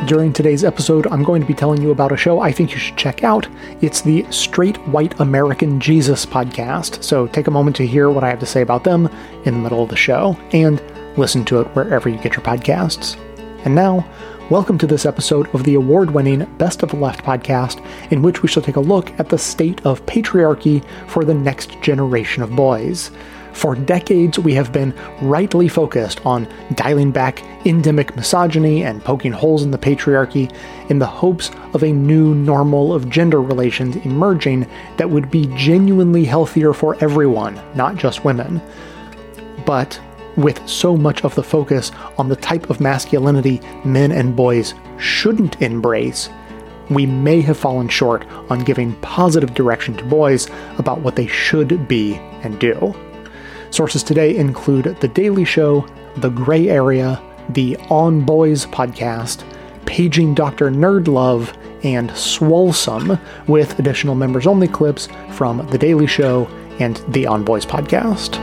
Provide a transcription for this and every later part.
During today's episode, I'm going to be telling you about a show I think you should check out. It's the Straight White American Jesus podcast, so take a moment to hear what I have to say about them in the middle of the show, and listen to it wherever you get your podcasts. And now, welcome to this episode of the award-winning Best of the Left podcast, in which we shall take a look at the state of patriarchy for the next generation of boys. For decades, we have been rightly focused on dialing back endemic misogyny and poking holes in the patriarchy in the hopes of a new normal of gender relations emerging that would be genuinely healthier for everyone, not just women. But with so much of the focus on the type of masculinity men and boys shouldn't embrace, we may have fallen short on giving positive direction to boys about what they should be and do. Sources today include The Daily Show, The Gray Area, the On Boys podcast, Paging Dr. Nerdlove, and Swolesome, with additional members-only clips from The Daily Show and the On Boys podcast.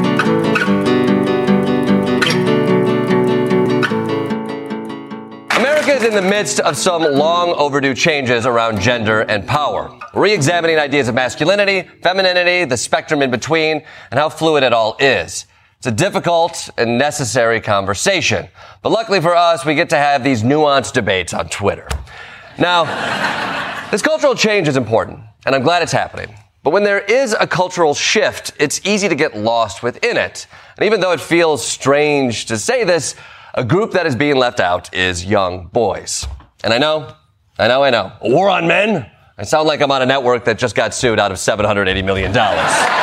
America is in the midst of some long overdue changes around gender and power. Re-examining ideas of masculinity, femininity, the spectrum in between, and how fluid it all is. It's a difficult and necessary conversation. But luckily for us, we get to have these nuanced debates on Twitter. Now, this cultural change is important, and I'm glad it's happening. But when there is a cultural shift, it's easy to get lost within it. And even though it feels strange to say this, a group that is being left out is young boys. And I know. A war on men? I sound like I'm on a network that just got sued out of $780 million. But,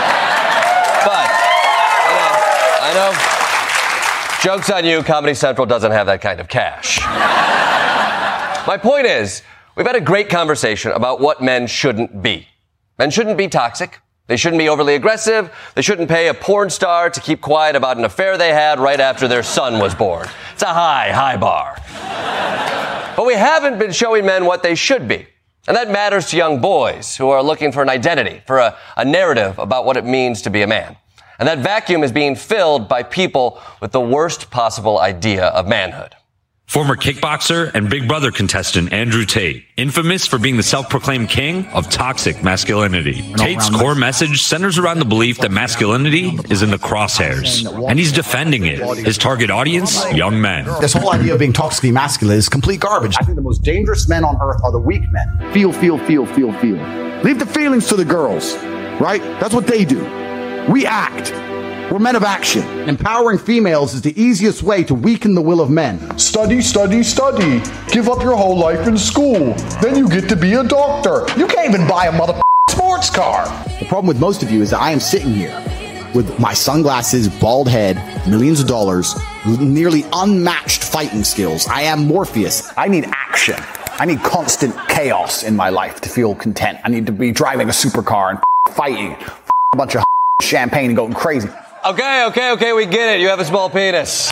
I know. Joke's on you, Comedy Central doesn't have that kind of cash. My point is, we've had a great conversation about what men shouldn't be. Men shouldn't be toxic. They shouldn't be overly aggressive. They shouldn't pay a porn star to keep quiet about an affair they had right after their son was born. It's a high bar. But we haven't been showing men what they should be. And that matters to young boys who are looking for an identity, for a narrative about what it means to be a man. And that vacuum is being filled by people with the worst possible idea of manhood. Former kickboxer and Big Brother contestant Andrew Tate, infamous for being the self-proclaimed king of toxic masculinity. Tate's core message centers around the belief that masculinity is in the crosshairs, and he's defending it. His target audience, young men. This whole idea of being toxically masculine is complete garbage. I think the most dangerous men on earth are the weak men. Feel. Leave the feelings to the girls, right? That's what they do. We act. We're men of action. Empowering females is the easiest way to weaken the will of men. Study. Give up your whole life in school. Then you get to be a doctor. You can't even buy a sports car. The problem with most of you is that I am sitting here with my sunglasses, bald head, millions of dollars, nearly unmatched fighting skills. I am Morpheus. I need action. I need constant chaos in my life to feel content. I need to be driving a supercar and fighting a bunch of champagne and going crazy. Okay, we get it. You have a small penis.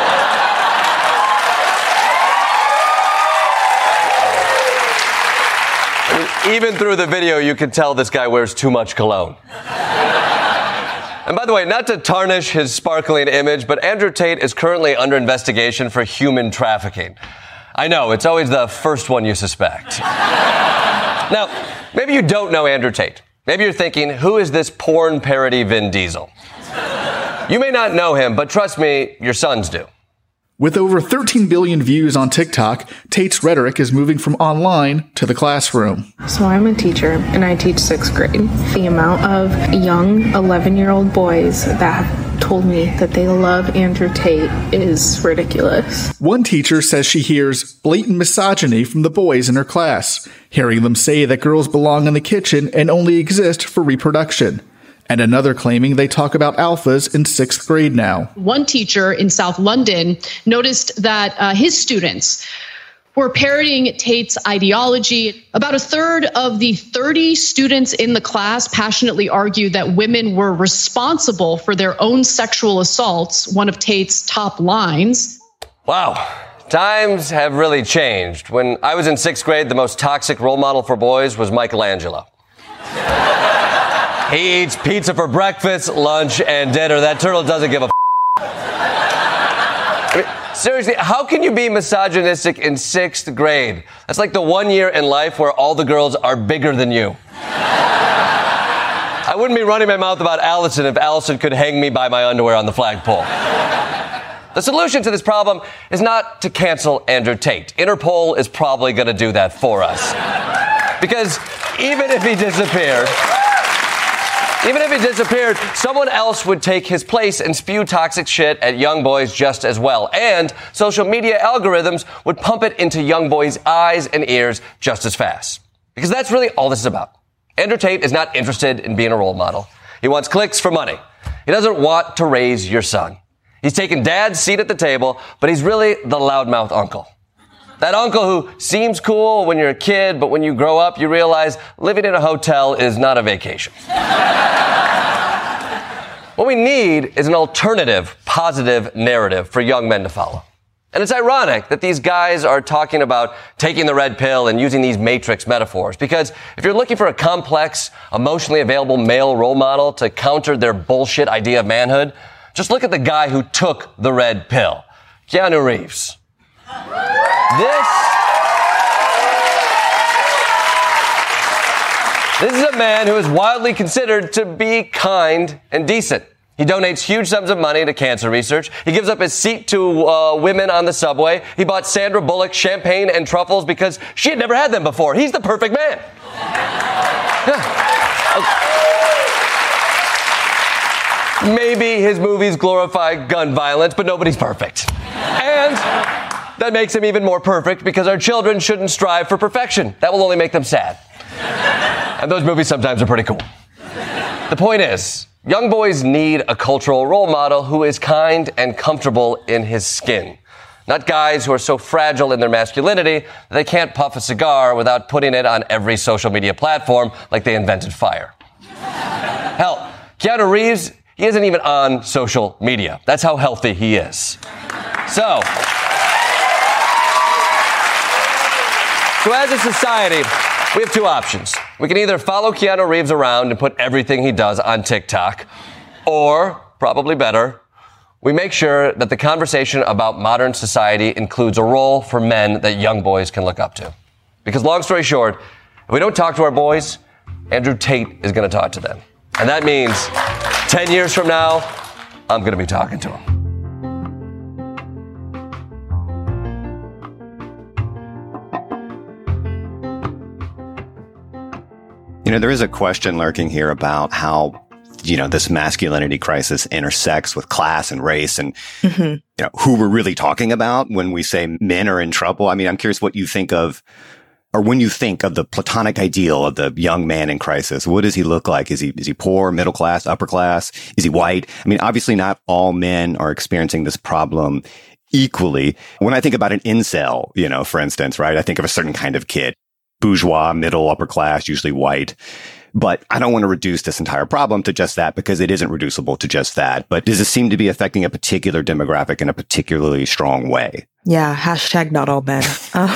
Even through the video, you can tell this guy wears too much cologne. And by the way, not to tarnish his sparkling image, but Andrew Tate is currently under investigation for human trafficking. I know, it's always the first one you suspect. Now, maybe you don't know Andrew Tate. Maybe you're thinking, who is this porn parody Vin Diesel? You may not know him, but trust me, your sons do. With over 13 billion views on TikTok, Tate's rhetoric is moving from online to the classroom. So I'm a teacher, and I teach 6th grade. The amount of young 11-year-old boys that have told me that they love Andrew Tate is ridiculous. One teacher says she hears blatant misogyny from the boys in her class, hearing them say that girls belong in the kitchen and only exist for reproduction. And another claiming they talk about alphas in 6th grade now. One teacher in South London noticed that his students were parroting Tate's ideology. About a third of the 30 students in the class passionately argued that women were responsible for their own sexual assaults, one of Tate's top lines. Wow. Times have really changed. When I was in 6th grade, the most toxic role model for boys was Michelangelo. He eats pizza for breakfast, lunch, and dinner. That turtle doesn't give a Seriously, how can you be misogynistic in 6th grade? That's like the 1 year in life where all the girls are bigger than you. I wouldn't be running my mouth about Allison if Allison could hang me by my underwear on the flagpole. The solution to this problem is not to cancel Andrew Tate. Interpol is probably going to do that for us. Because even if he disappeared, someone else would take his place and spew toxic shit at young boys just as well. And social media algorithms would pump it into young boys' eyes and ears just as fast. Because that's really all this is about. Andrew Tate is not interested in being a role model. He wants clicks for money. He doesn't want to raise your son. He's taken dad's seat at the table, but he's really the loudmouth uncle. That uncle who seems cool when you're a kid, but when you grow up, you realize living in a hotel is not a vacation. What we need is an alternative, positive narrative for young men to follow. And it's ironic that these guys are talking about taking the red pill and using these Matrix metaphors, because if you're looking for a complex, emotionally available male role model to counter their bullshit idea of manhood, just look at the guy who took the red pill, Keanu Reeves. This is a man who is widely considered to be kind and decent. He donates huge sums of money to cancer research. He gives up his seat to women on the subway. He bought Sandra Bullock champagne and truffles because she had never had them before. He's the perfect man. Maybe his movies glorify gun violence, but nobody's perfect. And that makes him even more perfect because our children shouldn't strive for perfection. That will only make them sad. And those movies sometimes are pretty cool. The point is, young boys need a cultural role model who is kind and comfortable in his skin. Not guys who are so fragile in their masculinity that they can't puff a cigar without putting it on every social media platform like they invented fire. Hell, Keanu Reeves, he isn't even on social media. That's how healthy he is. So as a society, we have two options. We can either follow Keanu Reeves around and put everything he does on TikTok, or, probably better, we make sure that the conversation about modern society includes a role for men that young boys can look up to. Because long story short, if we don't talk to our boys, Andrew Tate is going to talk to them. And that means 10 years from now, I'm going to be talking to him. You know, there is a question lurking here about how, you know, this masculinity crisis intersects with class and race and, you know, who we're really talking about when we say men are in trouble. I mean, I'm curious what you think of, or when you think of the platonic ideal of the young man in crisis, what does he look like? Is he poor, middle class, upper class? Is he white? I mean, obviously not all men are experiencing this problem equally. When I think about an incel, you know, for instance, right, I think of a certain kind of kid. Bourgeois, middle, upper class, usually white. But I don't want to reduce this entire problem to just that because it isn't reducible to just that. But does it seem to be affecting a particular demographic in a particularly strong way? Yeah, hashtag not all men.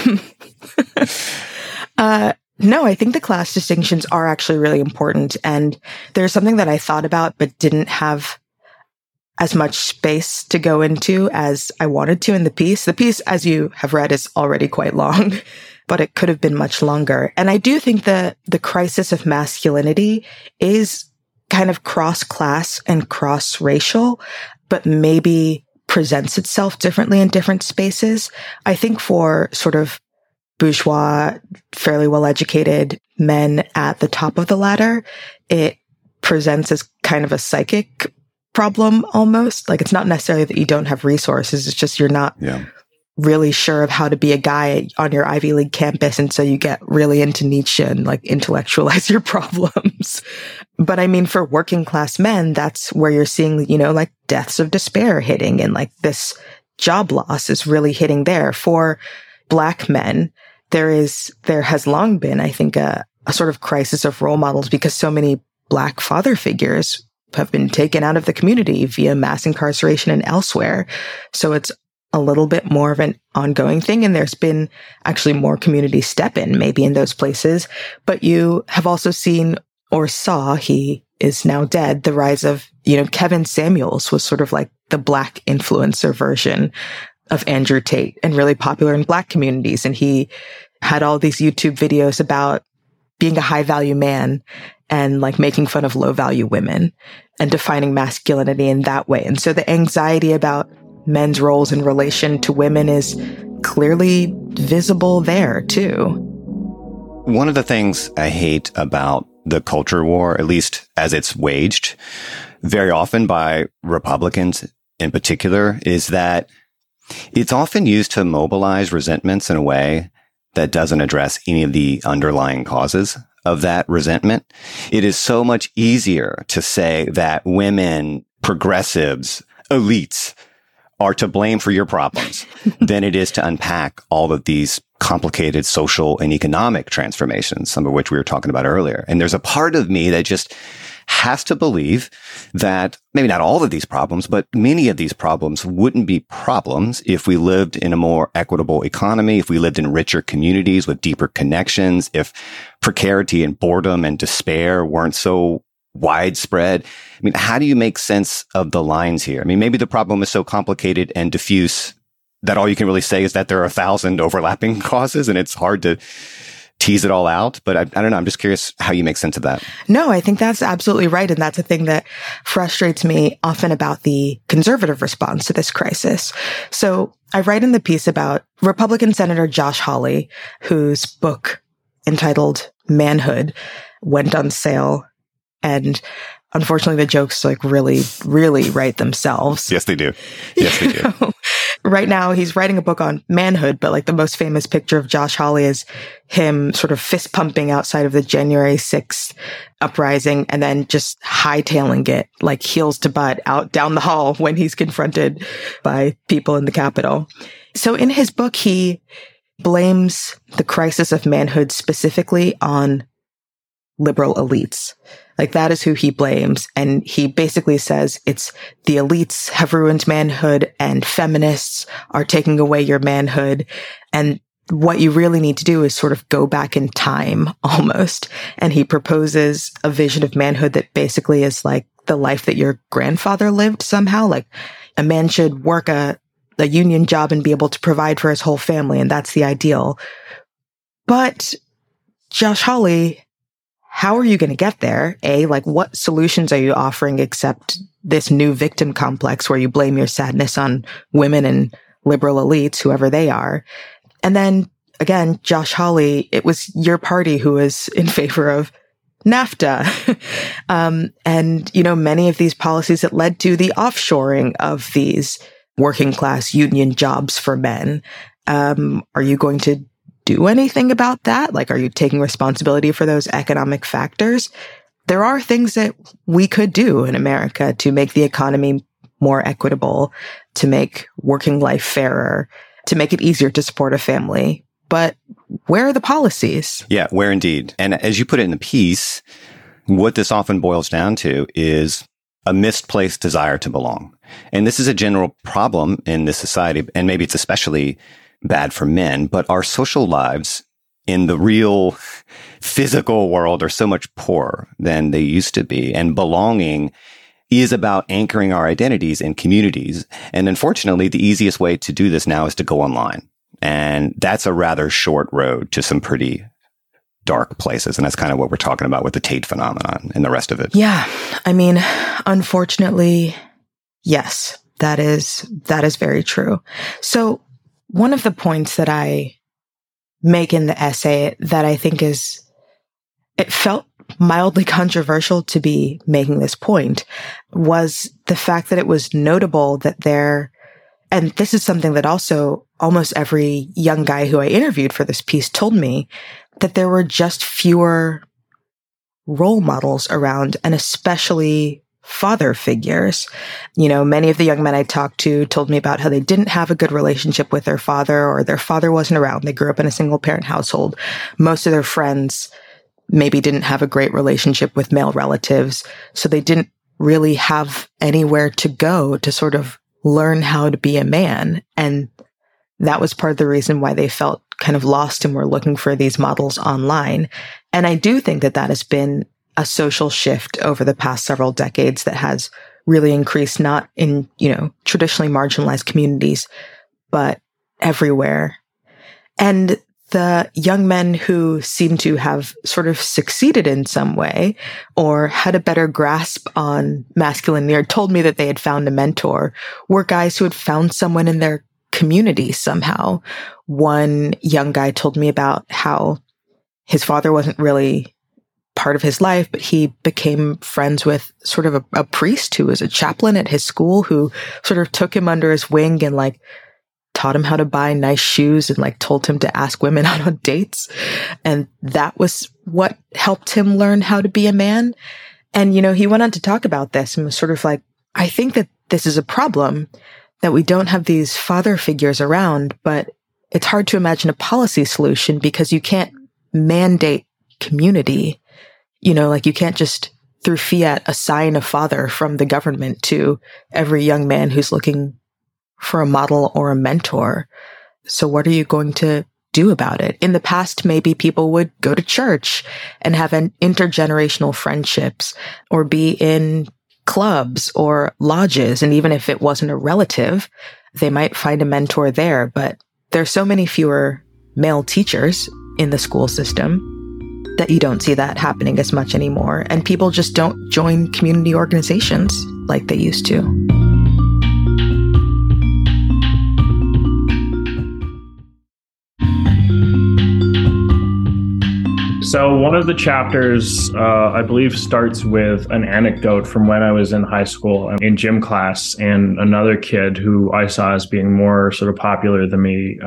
No, I think the class distinctions are actually really important. And there's something that I thought about but didn't have as much space to go into as I wanted to in the piece. The piece, as you have read, is already quite long. But it could have been much longer. And I do think that the crisis of masculinity is kind of cross-class and cross-racial, but maybe presents itself differently in different spaces. I think for sort of bourgeois, fairly well-educated men at the top of the ladder, it presents as kind of a psychic problem almost. Like, it's not necessarily that you don't have resources, it's just you're not really sure of how to be a guy on your Ivy League campus. And so you get really into Nietzsche and like intellectualize your problems. But I mean, for working class men, that's where you're seeing, you know, like deaths of despair hitting, and like this job loss is really hitting there. For Black men, there has long been, I think, a sort of crisis of role models because so many Black father figures have been taken out of the community via mass incarceration and elsewhere. So it's a little bit more of an ongoing thing. And there's been actually more community step in maybe in those places. But you have also seen or saw, he is now dead, the rise of, you know, Kevin Samuels was sort of like the Black influencer version of Andrew Tate and really popular in Black communities. And he had all these YouTube videos about being a high value man and like making fun of low value women and defining masculinity in that way. And so the anxiety about men's roles in relation to women is clearly visible there too. One of the things I hate about the culture war, at least as it's waged very often by Republicans in particular, is that it's often used to mobilize resentments in a way that doesn't address any of the underlying causes of that resentment. It is so much easier to say that women, progressives, elites are to blame for your problems than it is to unpack all of these complicated social and economic transformations, some of which we were talking about earlier. And there's a part of me that just has to believe that maybe not all of these problems, but many of these problems wouldn't be problems if we lived in a more equitable economy, if we lived in richer communities with deeper connections, if precarity and boredom and despair weren't so widespread. I mean, how do you make sense of the lines here? I mean, maybe the problem is so complicated and diffuse that all you can really say is that there are 1,000 overlapping causes and it's hard to tease it all out. But I don't know. I'm just curious how you make sense of that. No, I think that's absolutely right. And that's a thing that frustrates me often about the conservative response to this crisis. So I write in the piece about Republican Senator Josh Hawley, whose book entitled Manhood went on sale. And unfortunately, the jokes like really write themselves. Yes, they do. Yes, they do. Right now, he's writing a book on manhood, but like the most famous picture of Josh Hawley is him sort of fist pumping outside of the January 6th uprising and then just hightailing it like heels to butt out down the hall when he's confronted by people in the Capitol. So in his book, he blames the crisis of manhood specifically on liberal elites. Like that is who he blames. And he basically says it's the elites have ruined manhood and feminists are taking away your manhood. And what you really need to do is sort of go back in time almost. And he proposes a vision of manhood that basically is like the life that your grandfather lived somehow. Like a man should work a union job and be able to provide for his whole family. And that's the ideal. But Josh Hawley, how are you going to get there? Like what solutions are you offering except this new victim complex where you blame your sadness on women and liberal elites, whoever they are? And then again, Josh Hawley, it was your party who was in favor of NAFTA. And, you know, many of these policies that led to the offshoring of these working class union jobs for men. Are you going to do anything about that? Like, are you taking responsibility for those economic factors? There are things that we could do in America to make the economy more equitable, to make working life fairer, to make it easier to support a family. But where are the policies? Yeah, where indeed. And as you put it in the piece, what this often boils down to is a misplaced desire to belong. And this is a general problem in this society, and maybe it's especially bad for men, but our social lives in the real physical world are so much poorer than they used to be. And belonging is about anchoring our identities in communities. And unfortunately, the easiest way to do this now is to go online. And that's a rather short road to some pretty dark places. And that's kind of what we're talking about with the Tate phenomenon and the rest of it. Yeah. I mean, unfortunately, yes, that is very true. So one of the points that I make in the essay that I think it felt mildly controversial to be making this point was the fact that it was notable that and this is something that also almost every young guy who I interviewed for this piece told me, that there were just fewer role models around, and especially father figures. You know, many of the young men I talked to told me about how they didn't have a good relationship with their father, or their father wasn't around. They grew up in a single parent household. Most of their friends maybe didn't have a great relationship with male relatives. So they didn't really have anywhere to go to sort of learn how to be a man. And that was part of the reason why they felt kind of lost and were looking for these models online. And I do think that has been a social shift over the past several decades that has really increased, not in, traditionally marginalized communities, but everywhere. And the young men who seem to have sort of succeeded in some way or had a better grasp on masculinity or told me that they had found a mentor were guys who had found someone in their community somehow. One young guy told me about how his father wasn't really part of his life, but he became friends with sort of a priest who was a chaplain at his school who sort of took him under his wing and like taught him how to buy nice shoes and like told him to ask women out on dates. And that was what helped him learn how to be a man. And, you know, he went on to talk about this and was sort of like, I think that this is a problem that we don't have these father figures around, but it's hard to imagine a policy solution because you can't mandate community. You know, like you can't just through fiat assign a father from the government to every young man who's looking for a model or a mentor. So what are you going to do about it? In the past, maybe people would go to church and have an intergenerational friendships or be in clubs or lodges. And even if it wasn't a relative, they might find a mentor there. But there's so many fewer male teachers in the school system that you don't see that happening as much anymore. And people just don't join community organizations like they used to. So one of the chapters, I believe, starts with an anecdote from when I was in high school in gym class, and another kid who I saw as being more sort of popular than me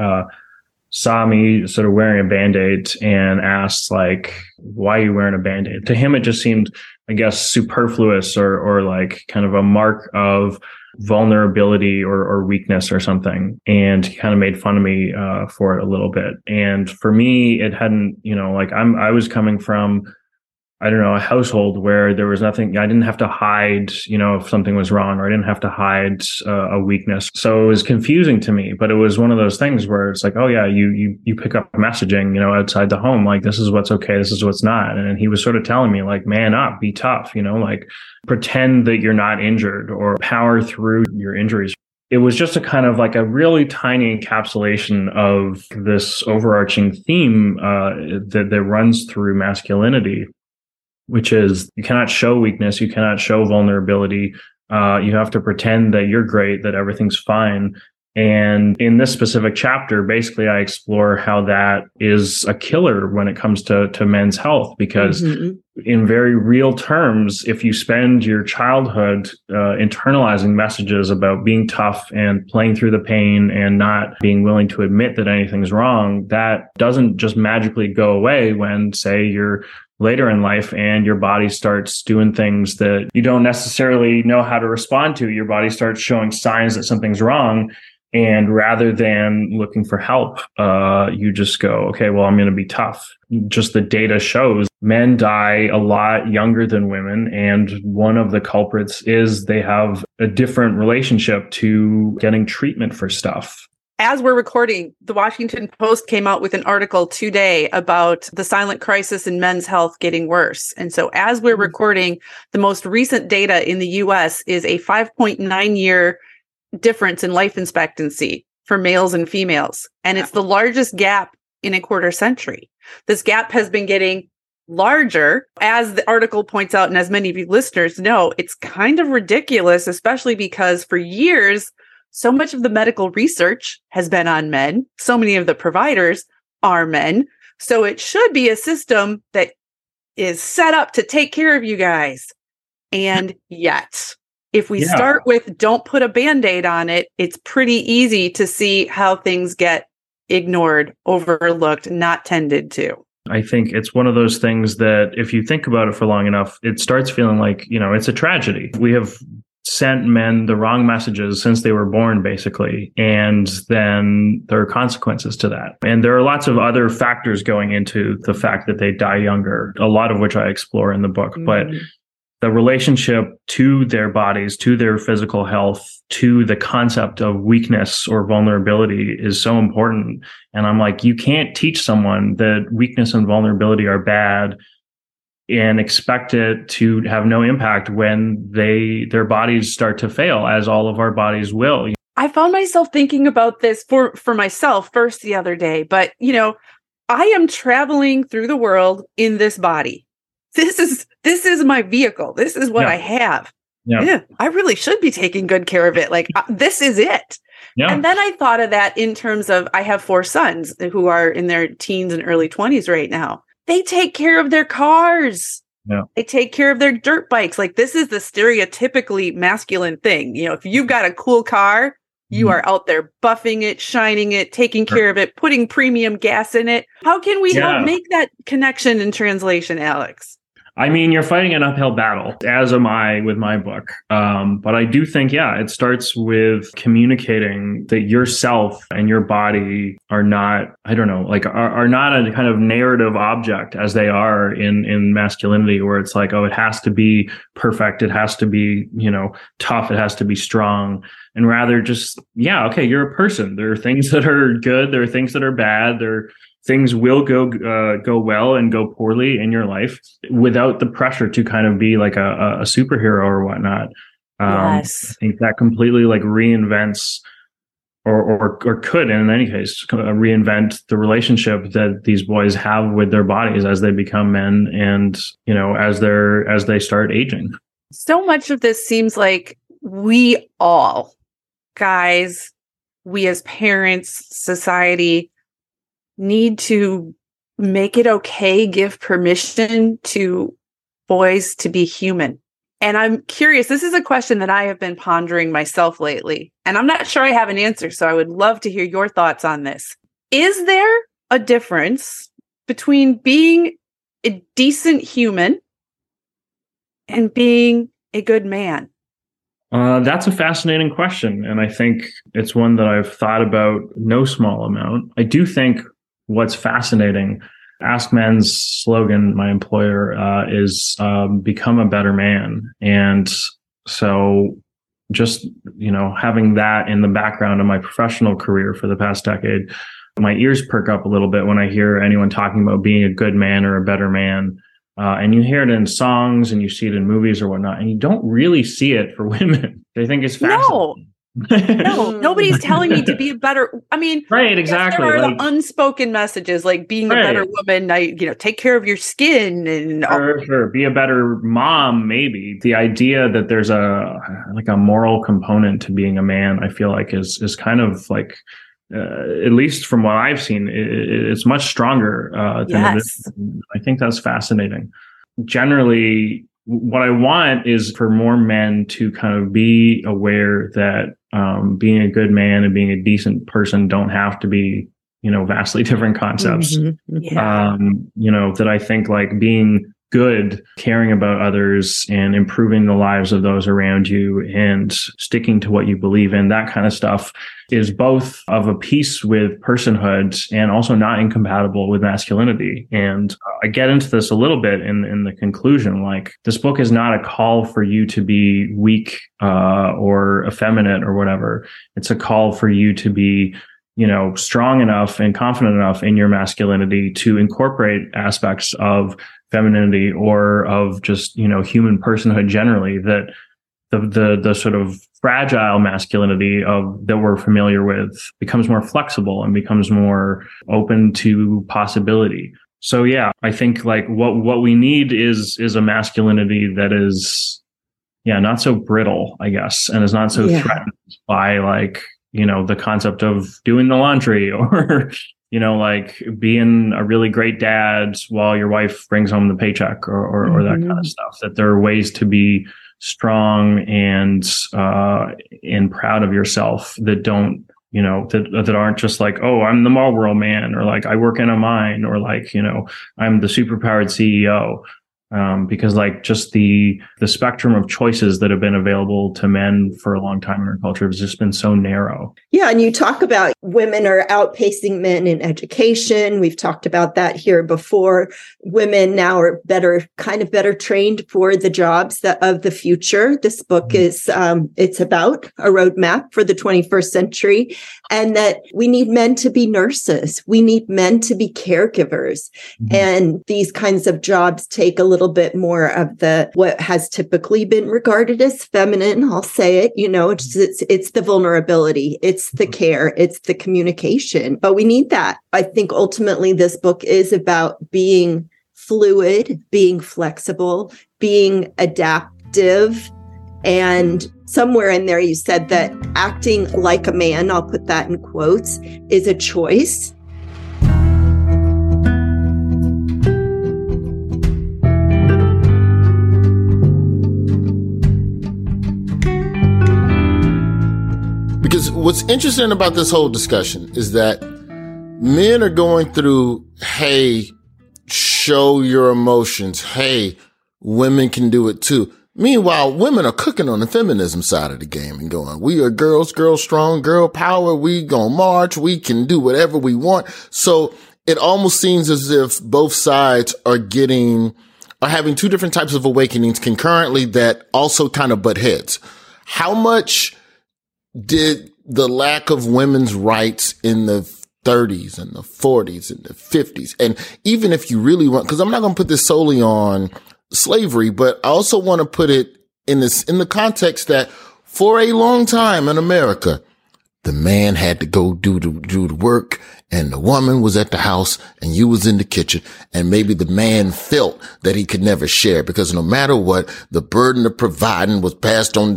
saw me sort of wearing a Band-Aid and asked, like, why are you wearing a Band-Aid? To him, it just seemed, I guess, superfluous or like kind of a mark of vulnerability or weakness or something. And he kind of made fun of me for it a little bit. And for me, it hadn't, you know, like I was coming from, I don't know, a household where there was nothing, I didn't have to hide, you know, if something was wrong, or I didn't have to hide a weakness. So it was confusing to me, but it was one of those things where it's like, oh yeah, you pick up messaging, you know, outside the home, like this is what's okay, this is what's not. And he was sort of telling me like, man up, be tough, you know, like pretend that you're not injured or power through your injuries. It was just a kind of like a really tiny encapsulation of this overarching theme that runs through masculinity, which is you cannot show weakness, you cannot show vulnerability. You have to pretend that you're great, that everything's fine. And in this specific chapter, basically, I explore how that is a killer when it comes to men's health, because in very real terms, if you spend your childhood internalizing messages about being tough and playing through the pain and not being willing to admit that anything's wrong, that doesn't just magically go away when, say, you're later in life and your body starts doing things that you don't necessarily know how to respond to. Your body starts showing signs that something's wrong. And rather than looking for help, you just go, okay, well, I'm going to be tough. Just the data shows men die a lot younger than women. And one of the culprits is they have a different relationship to getting treatment for stuff. As we're recording, the Washington Post came out with an article today about the silent crisis in men's health getting worse. And so as we're recording, the most recent data in the US is a 5.9 year difference in life expectancy for males and females. And it's the largest gap in a quarter century. This gap has been getting larger, as the article points out, and as many of you listeners know, it's kind of ridiculous, especially because for years, so much of the medical research has been on men. So many of the providers are men. So it should be a system that is set up to take care of you guys. And yet, if we start with don't put a Band-Aid on it, it's pretty easy to see how things get ignored, overlooked, not tended to. I think it's one of those things that if you think about it for long enough, it starts feeling like, you know, it's a tragedy. We have sent men the wrong messages since they were born, basically. And then there are consequences to that. And there are lots of other factors going into the fact that they die younger, a lot of which I explore in the book. But the relationship to their bodies, to their physical health, to the concept of weakness or vulnerability is so important. And I'm like, you can't teach someone that weakness and vulnerability are bad and expect it to have no impact when their bodies start to fail, as all of our bodies will. I found myself thinking about this for myself first the other day, but I am traveling through the world in this body. This is my vehicle. This is what I have. Yeah, I really should be taking good care of it. Like, this is it. Yeah. And then I thought of that in terms of, I have 4 sons who are in their teens and early 20s right now. They take care of their cars. Yeah. They take care of their dirt bikes. Like, this is the stereotypically masculine thing. If you've got a cool car, you are out there buffing it, shining it, taking care of it, putting premium gas in it. How can we help make that connection and translation, Alex? I mean, you're fighting an uphill battle, as am I with my book. But I do think, it starts with communicating that yourself and your body are not, are not a kind of narrative object as they are in masculinity, where it's like, oh, it has to be perfect. It has to be, tough. It has to be strong. And rather just, you're a person. There are things that are good. There are things that are bad. Things will go well and go poorly in your life without the pressure to kind of be like a superhero or whatnot. Yes. I think that completely like reinvents or could, in any case, reinvent the relationship that these boys have with their bodies as they become men and, as they start aging. So much of this seems like we all, guys, we as parents, society, need to make it okay, give permission to boys to be human. And I'm curious, this is a question that I have been pondering myself lately, and I'm not sure I have an answer, so I would love to hear your thoughts on this. Is there a difference between being a decent human and being a good man? That's a fascinating question, and I think it's one that I've thought about no small amount. I do think what's fascinating, Ask Men's slogan, my employer, is become a better man. And so just, having that in the background of my professional career for the past decade, my ears perk up a little bit when I hear anyone talking about being a good man or a better man. And you hear it in songs and you see it in movies or whatnot, and you don't really see it for women. They think it's fascinating. No, nobody's telling me to be a better. I mean, right? Exactly. There are the unspoken messages, like being a better woman. Take care of your skin and sure, be a better mom. Maybe the idea that there's a moral component to being a man, I feel like is kind of like, at least from what I've seen, it's much stronger than it is. I think that's fascinating. Generally, what I want is for more men to kind of be aware that being a good man and being a decent person don't have to be, vastly different concepts. Mm-hmm. Yeah. That I think like being good, caring about others and improving the lives of those around you and sticking to what you believe in, that kind of stuff is both of a piece with personhood and also not incompatible with masculinity. And I get into this a little bit in the conclusion, like this book is not a call for you to be weak or effeminate or whatever. It's a call for you to be strong enough and confident enough in your masculinity to incorporate aspects of femininity or of just, human personhood generally, that the sort of fragile masculinity that we're familiar with becomes more flexible and becomes more open to possibility. So yeah, I think like what we need is a masculinity that is, not so brittle, I guess, and is not so threatened by like, the concept of doing the laundry or, like being a really great dad while your wife brings home the paycheck or that kind of stuff. That there are ways to be strong and proud of yourself that don't, that aren't just like, oh, I'm the Marlboro man, or like I work in a mine, or like, I'm the superpowered CEO. Because like just the spectrum of choices that have been available to men for a long time in our culture has just been so narrow. Yeah. And you talk about women are outpacing men in education. We've talked about that here before. Women now are better trained for the jobs of the future. This book is, it's about a roadmap for the 21st century, and that we need men to be nurses. We need men to be caregivers. And these kinds of jobs take a little little bit more of what has typically been regarded as feminine. I'll say it, it's the vulnerability, it's the care, it's the communication, but we need that. I think ultimately this book is about being fluid, being flexible, being adaptive. And somewhere in there, you said that acting like a man, I'll put that in quotes, is a choice. Because what's interesting about this whole discussion is that men are going through, hey, show your emotions. Hey, women can do it too. Meanwhile, women are cooking on the feminism side of the game and going, we are girls strong, girl power. We gonna march. We can do whatever we want. So it almost seems as if both sides are having two different types of awakenings concurrently that also kind of butt heads. How much did the lack of women's rights in the 30s and the 40s and the 50s, and even if you really want, because I'm not going to put this solely on slavery, but I also want to put it in the context that for a long time in America, the man had to go do the work and the woman was at the house and you was in the kitchen, and maybe the man felt that he could never share because no matter what, the burden of providing was passed on.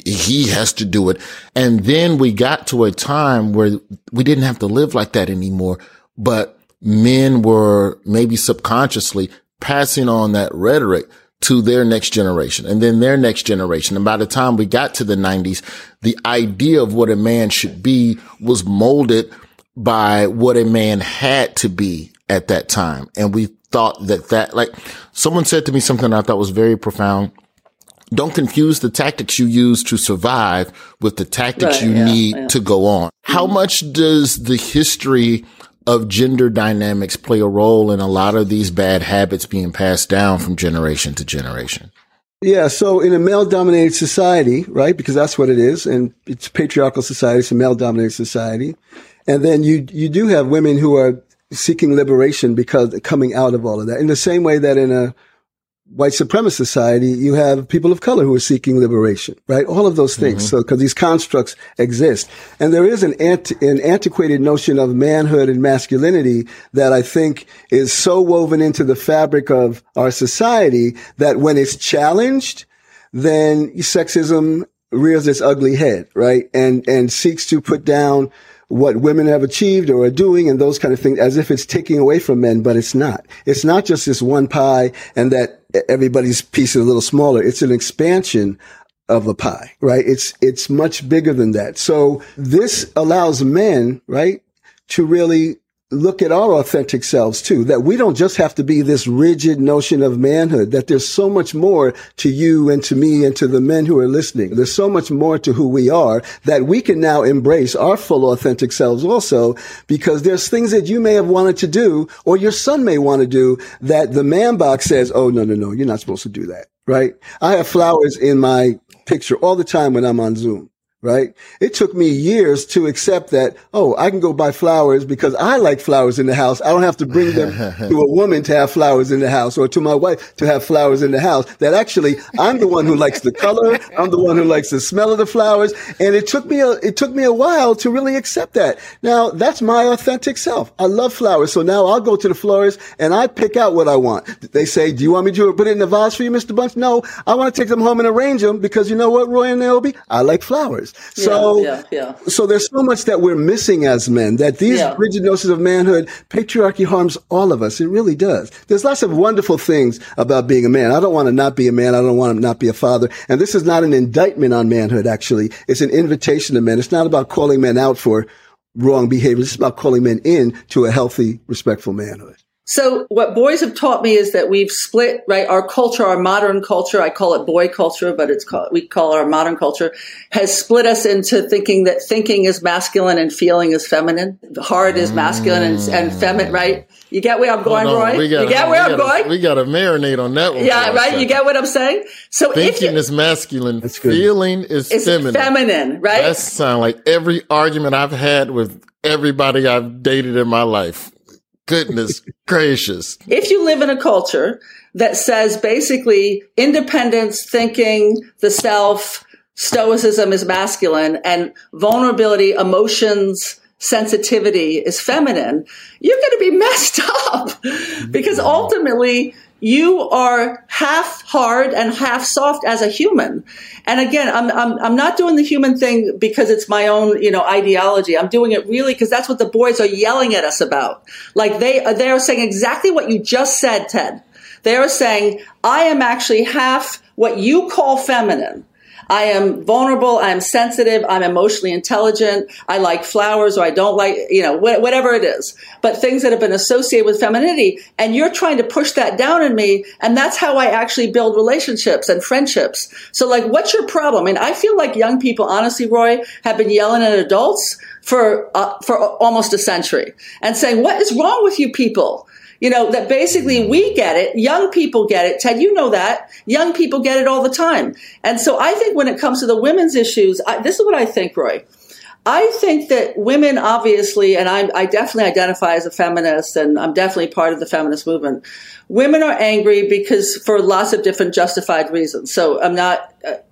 He has to do it. And then we got to a time where we didn't have to live like that anymore, but men were maybe subconsciously passing on that rhetoric to their next generation and then their next generation. And by the time we got to the 90s, the idea of what a man should be was molded by what a man had to be at that time. And we thought that like someone said to me something I thought was very profound. Don't confuse the tactics you use to survive with the tactics you need to go on. How much does the history of gender dynamics play a role in a lot of these bad habits being passed down from generation to generation? Yeah, so in a male-dominated society, right, because that's what it is, and it's a patriarchal society, it's a male-dominated society, and then you do have women who are seeking liberation because coming out of all of that. In the same way that in a white supremacist society, you have people of color who are seeking liberation, right? All of those things. So, because these constructs exist. And there is an antiquated notion of manhood and masculinity that I think is so woven into the fabric of our society that when it's challenged, then sexism rears its ugly head, right? And seeks to put down what women have achieved or are doing and those kind of things as if it's taking away from men, but it's not. It's not just this one pie and that everybody's piece is a little smaller. It's an expansion of a pie, right? It's much bigger than that. So this allows men, right, to really look at our authentic selves too, that we don't just have to be this rigid notion of manhood, that there's so much more to you and to me and to the men who are listening. There's so much more to who we are that we can now embrace our full authentic selves also, because there's things that you may have wanted to do or your son may want to do that the man box says, oh, no, you're not supposed to do that, right? I have flowers in my picture all the time when I'm on Zoom. Right? It took me years to accept that, oh, I can go buy flowers because I like flowers in the house. I don't have to bring them to a woman to have flowers in the house or to my wife to have flowers in the house. That actually, I'm the one who likes the color. I'm the one who likes the smell of the flowers. And it took me a while to really accept that. Now, that's my authentic self. I love flowers. So now I'll go to the florist and I pick out what I want. They say, do you want me to put it in a vase for you, Mr. Bunch? No, I want to take them home and arrange them because you know what, Roy and Naomi? I like flowers. So there's so much that we're missing as men, that these rigid notions of manhood, patriarchy harms all of us. It really does. There's lots of wonderful things about being a man. I don't want to not be a man. I don't want to not be a father. And this is not an indictment on manhood, actually. It's an invitation to men. It's not about calling men out for wrong behavior. It's about calling men in to a healthy, respectful manhood. So what boys have taught me is that we've split, right? Our culture, our modern culture, I call it boy culture, but we call our modern culture, has split us into thinking that thinking is masculine and feeling is feminine. Heart is masculine and feminine, right? You get where I'm going, Roy? You get where I'm going? We got to marinate on that one. Yeah, right? You get what I'm saying? So thinking is masculine, feeling is feminine. Feminine, right? That sounds like every argument I've had with everybody I've dated in my life. goodness gracious. If you live in a culture that says basically independence, thinking, the self, stoicism is masculine, and vulnerability, emotions, sensitivity is feminine, you're going to be messed up because ultimately you are half hard and half soft as a human. And again, I'm not doing the human thing because it's my own, ideology. I'm doing it really because that's what the boys are yelling at us about. Like they are saying exactly what you just said, Ted. They are saying, I am actually half what you call feminine. I am vulnerable. I am sensitive. I'm emotionally intelligent. I like flowers, or I don't like, whatever it is, but things that have been associated with femininity. And you're trying to push that down in me. And that's how I actually build relationships and friendships. So like, what's your problem? And I feel like young people, honestly, Roy, have been yelling at adults for almost a century and saying, what is wrong with you people? That basically we get it. Young people get it. Ted, you know that. Young people get it all the time. And so I think when it comes to the women's issues, this is what I think, Roy. I think that women, obviously, and I definitely identify as a feminist, and I'm definitely part of the feminist movement. Women are angry because for lots of different justified reasons. So I'm not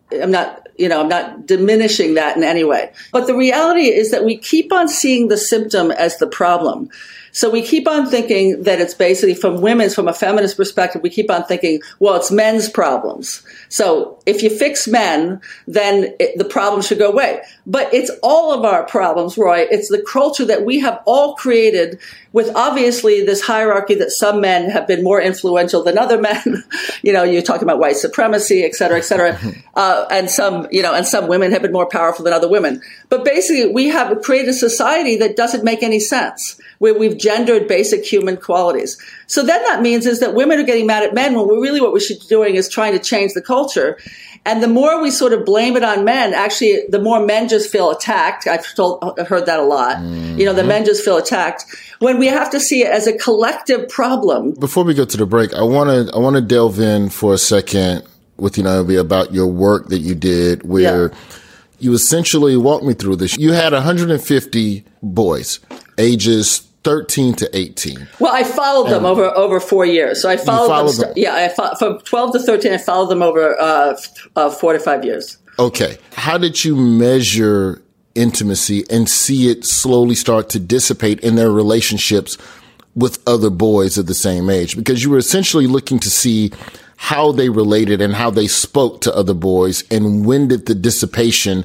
diminishing that in any way. But the reality is that we keep on seeing the symptom as the problem. So we keep on thinking that it's basically from a feminist perspective, we keep on thinking, well, it's men's problems. So if you fix men, then the problem should go away. But it's all of our problems, Roy. It's the culture that we have all created with obviously this hierarchy that some men have been more influential than other men. You're talking about white supremacy, et cetera, et cetera. And some women have been more powerful than other women. But basically, we have created a society that doesn't make any sense, where we've gendered basic human qualities. So then that means is that women are getting mad at men when what we should be doing is trying to change the culture. And the more we sort of blame it on men, actually, the more men just feel attacked. I've heard that a lot. The men just feel attacked when we have to see it as a collective problem. Before we go to the break, I want to delve in for a second with you, Niobe, about your work that you did where you essentially walked me through this. You had 150 boys, ages 13 to 18. Well, I followed them over 4 years. So I followed them. Yeah, from 12 to 13, I followed them over 4 to 5 years. Okay. How did you measure intimacy and see it slowly start to dissipate in their relationships with other boys of the same age? Because you were essentially looking to see how they related and how they spoke to other boys, and when did the dissipation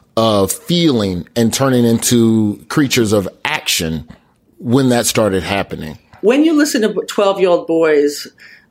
of feeling and turning into creatures of action, when that started happening? When you listen to 12-year-old boys,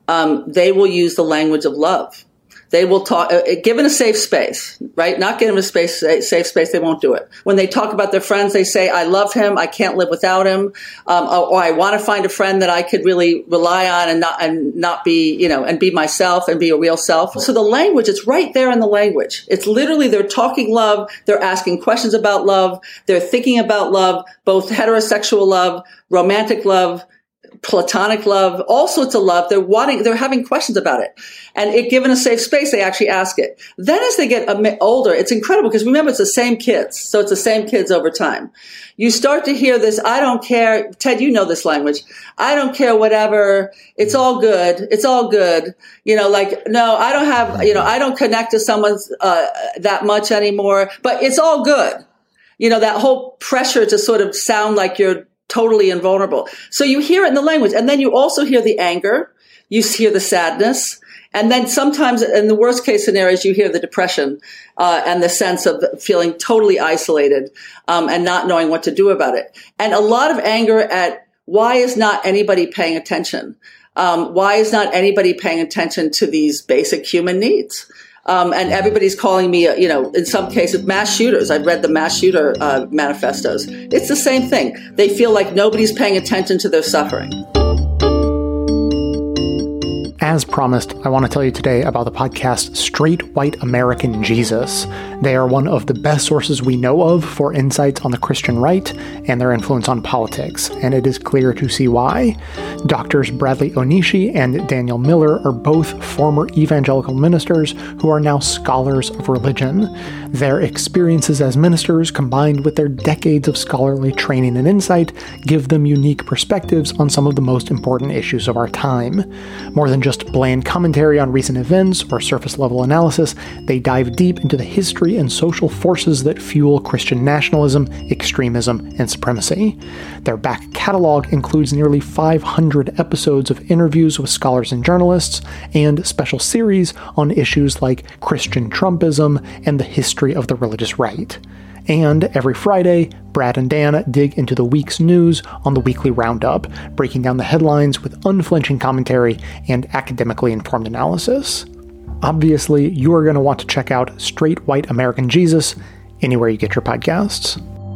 they will use the language of love. They will talk, given a safe space, right? Not given a safe space, they won't do it. When they talk about their friends, they say, I love him, I can't live without him, or I want to find a friend that I could really rely on and not be, and be myself and be a real self. So the language, it's right there in the language. It's literally, they're talking love, they're asking questions about love, they're thinking about love, both heterosexual love, romantic love, platonic love, all sorts of love. They're having questions about it. And given a safe space, they actually ask it. Then as they get older, it's incredible because remember, it's the same kids. So it's the same kids over time. You start to hear this, I don't care. Ted, you know this language. I don't care, whatever. It's all good. It's all good. No, I don't have, I don't connect to someone that much anymore, but it's all good. That whole pressure to sort of sound like you're totally invulnerable. So you hear it in the language. And then you also hear the anger. You hear the sadness. And then sometimes in the worst case scenarios, you hear the depression, and the sense of feeling totally isolated, and not knowing what to do about it. And a lot of anger at why is not anybody paying attention? Why is not anybody paying attention to these basic human needs? And everybody's calling me, in some cases, mass shooters. I've read the mass shooter manifestos. It's the same thing. They feel like nobody's paying attention to their suffering. As promised, I want to tell you today about the podcast Straight White American Jesus. They are one of the best sources we know of for insights on the Christian right and their influence on politics, and it is clear to see why. Doctors Bradley Onishi and Daniel Miller are both former evangelical ministers who are now scholars of religion. Their experiences as ministers, combined with their decades of scholarly training and insight, give them unique perspectives on some of the most important issues of our time. More than just bland commentary on recent events or surface-level analysis, they dive deep into the history and social forces that fuel Christian nationalism, extremism, and supremacy. Their back catalog includes nearly 500 episodes of interviews with scholars and journalists, and special series on issues like Christian Trumpism and the history of the religious right. And every Friday, Brad and Dan dig into the week's news on the weekly roundup, breaking down the headlines with unflinching commentary and academically informed analysis. Obviously, you are going to want to check out Straight White American Jesus anywhere you get your podcasts.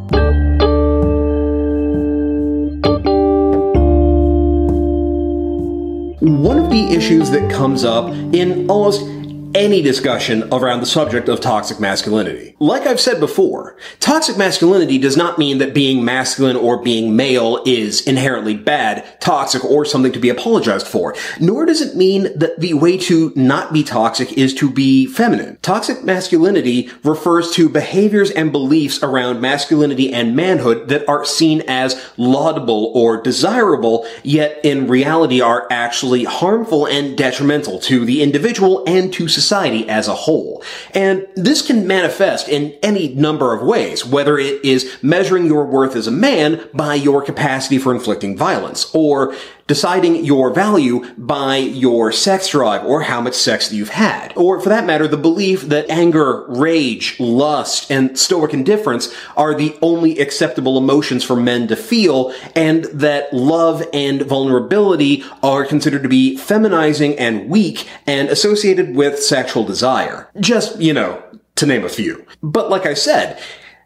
One of the issues that comes up in almost any discussion around the subject of toxic masculinity. Like I've said before, toxic masculinity does not mean that being masculine or being male is inherently bad, toxic, or something to be apologized for. Nor does it mean that the way to not be toxic is to be feminine. Toxic masculinity refers to behaviors and beliefs around masculinity and manhood that are seen as laudable or desirable, yet in reality are actually harmful and detrimental to the individual and to society as a whole. And this can manifest in any number of ways, whether it is measuring your worth as a man by your capacity for inflicting violence, or deciding your value by your sex drive or how much sex that you've had, or for that matter, the belief that anger, rage, lust, and stoic indifference are the only acceptable emotions for men to feel, and that love and vulnerability are considered to be feminizing and weak and associated with sexual desire. Just, to name a few. But like I said,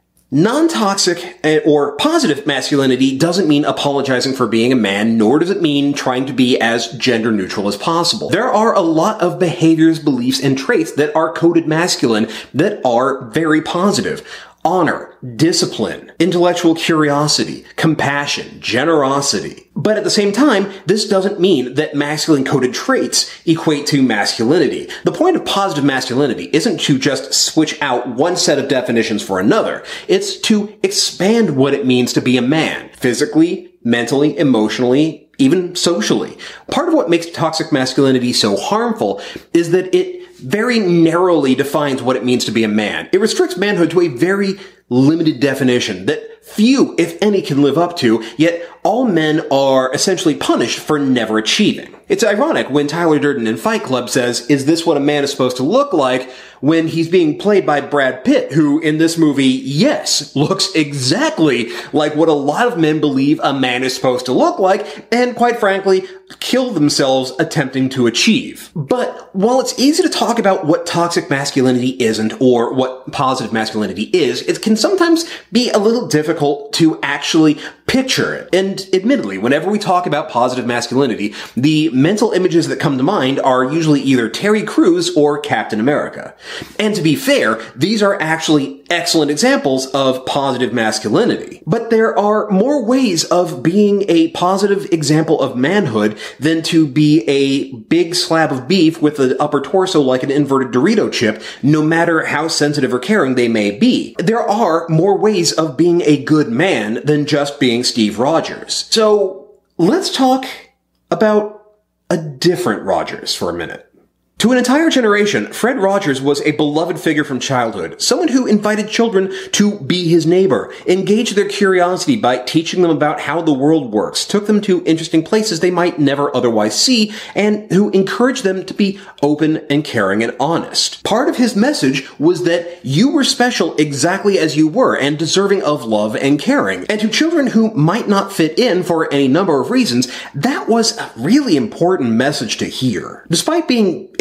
non-toxic or positive masculinity doesn't mean apologizing for being a man, nor does it mean trying to be as gender neutral as possible. There are a lot of behaviors, beliefs, and traits that are coded masculine that are very positive. Honor, discipline, intellectual curiosity, compassion, generosity. But at the same time, this doesn't mean that masculine-coded traits equate to masculinity. The point of positive masculinity isn't to just switch out one set of definitions for another. It's to expand what it means to be a man, physically, mentally, emotionally, even socially. Part of what makes toxic masculinity so harmful is that it very narrowly defines what it means to be a man. It restricts manhood to a very limited definition that few, if any, can live up to, yet all men are essentially punished for never achieving. It's ironic when Tyler Durden in Fight Club says, "Is this what a man is supposed to look like?" when he's being played by Brad Pitt, who in this movie, yes, looks exactly like what a lot of men believe a man is supposed to look like, and quite frankly, kill themselves attempting to achieve. But while it's easy to talk about what toxic masculinity isn't or what positive masculinity is, it can sometimes be a little difficult to actually picture it. And admittedly, whenever we talk about positive masculinity, the mental images that come to mind are usually either Terry Crews or Captain America. And to be fair, these are actually excellent examples of positive masculinity. But there are more ways of being a positive example of manhood than to be a big slab of beef with an upper torso like an inverted Dorito chip, no matter how sensitive or caring they may be. There are more ways of being a good man than just being Steve Rogers. So let's talk about a different Rogers for a minute. To an entire generation, Fred Rogers was a beloved figure from childhood, someone who invited children to be his neighbor, engaged their curiosity by teaching them about how the world works, took them to interesting places they might never otherwise see, and who encouraged them to be open and caring and honest. Part of his message was that you were special exactly as you were and deserving of love and caring. And to children who might not fit in for any number of reasons, that was a really important message to hear. Despite being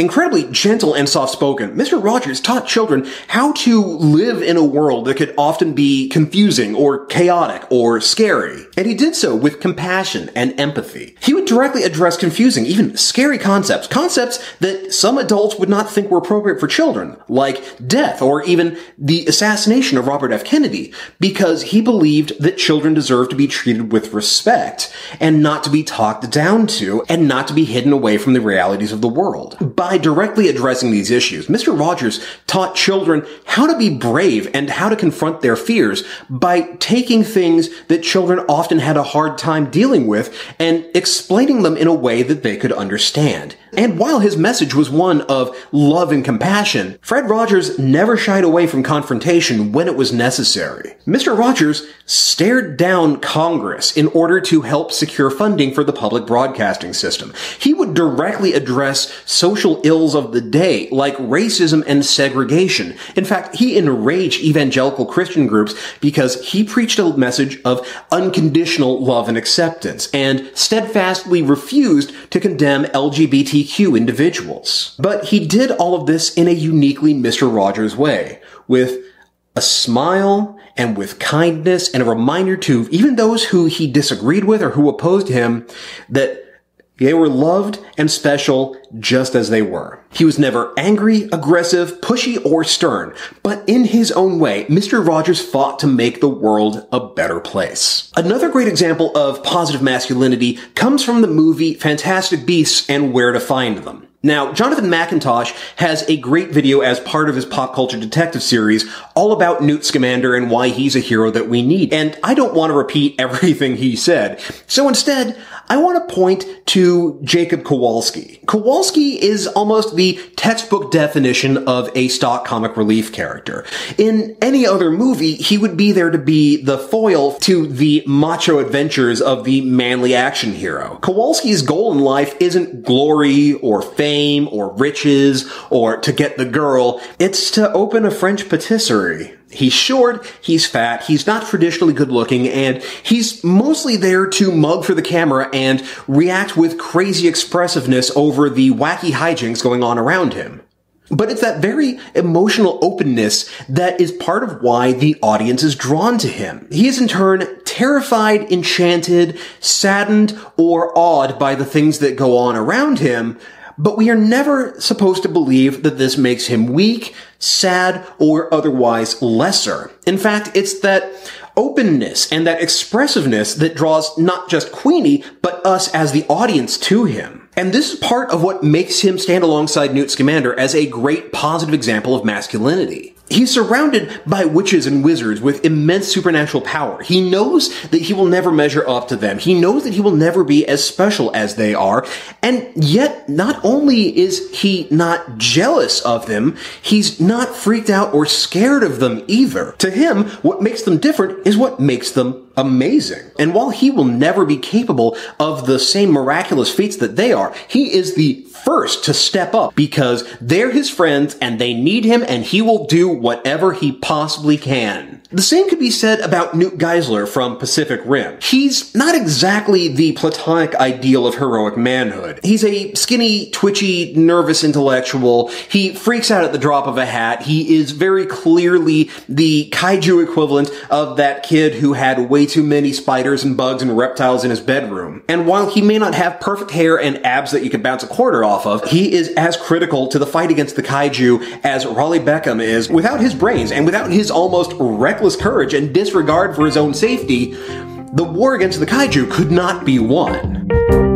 incredibly gentle and soft-spoken, Mr. Rogers taught children how to live in a world that could often be confusing or chaotic or scary. And he did so with compassion and empathy. He would directly address confusing, even scary concepts that some adults would not think were appropriate for children, like death or even the assassination of Robert F. Kennedy, because he believed that children deserve to be treated with respect and not to be talked down to and not to be hidden away from the realities of the world. By directly addressing these issues, Mr. Rogers taught children how to be brave and how to confront their fears by taking things that children often had a hard time dealing with and explaining them in a way that they could understand. And while his message was one of love and compassion, Fred Rogers never shied away from confrontation when it was necessary. Mr. Rogers stared down Congress in order to help secure funding for the public broadcasting system. He would directly address social ills of the day, like racism and segregation. In fact, he enraged evangelical Christian groups because he preached a message of unconditional love and acceptance, and steadfastly refused to condemn LGBTQ individuals. But he did all of this in a uniquely Mr. Rogers way, with a smile and with kindness and a reminder to even those who he disagreed with or who opposed him that they were loved and special just as they were. He was never angry, aggressive, pushy, or stern, but in his own way, Mr. Rogers fought to make the world a better place. Another great example of positive masculinity comes from the movie Fantastic Beasts and Where to Find Them. Now, Jonathan McIntosh has a great video as part of his pop culture detective series all about Newt Scamander and why he's a hero that we need. And I don't want to repeat everything he said. So instead, I want to point to Jacob Kowalski. Kowalski is almost the textbook definition of a stock comic relief character. In any other movie, he would be there to be the foil to the macho adventures of the manly action hero. Kowalski's goal in life isn't glory or fame or riches or to get the girl. It's to open a French patisserie. He's short, he's fat, he's not traditionally good looking, and he's mostly there to mug for the camera and react with crazy expressiveness over the wacky hijinks going on around him. But it's that very emotional openness that is part of why the audience is drawn to him. He is in turn terrified, enchanted, saddened, or awed by the things that go on around him, but we are never supposed to believe that this makes him weak, sad, or otherwise lesser. In fact, it's that openness and that expressiveness that draws not just Queenie, but us as the audience to him. And this is part of what makes him stand alongside Newt Scamander as a great positive example of masculinity. He's surrounded by witches and wizards with immense supernatural power. He knows that he will never measure up to them. He knows that he will never be as special as they are. And yet, not only is he not jealous of them, he's not freaked out or scared of them either. To him, what makes them different is what makes them amazing. And while he will never be capable of the same miraculous feats that they are, he is the first to step up because they're his friends and they need him and he will do whatever he possibly can. The same could be said about Newt Geisler from Pacific Rim. He's not exactly the platonic ideal of heroic manhood. He's a skinny, twitchy, nervous intellectual. He freaks out at the drop of a hat. He is very clearly the kaiju equivalent of that kid who had way too many spiders and bugs and reptiles in his bedroom. And while he may not have perfect hair and abs that you could bounce a quarter off of, he is as critical to the fight against the kaiju as Raleigh Beckham is. Without his brains and without his almost reckless courage and disregard for his own safety, the war against the kaiju could not be won.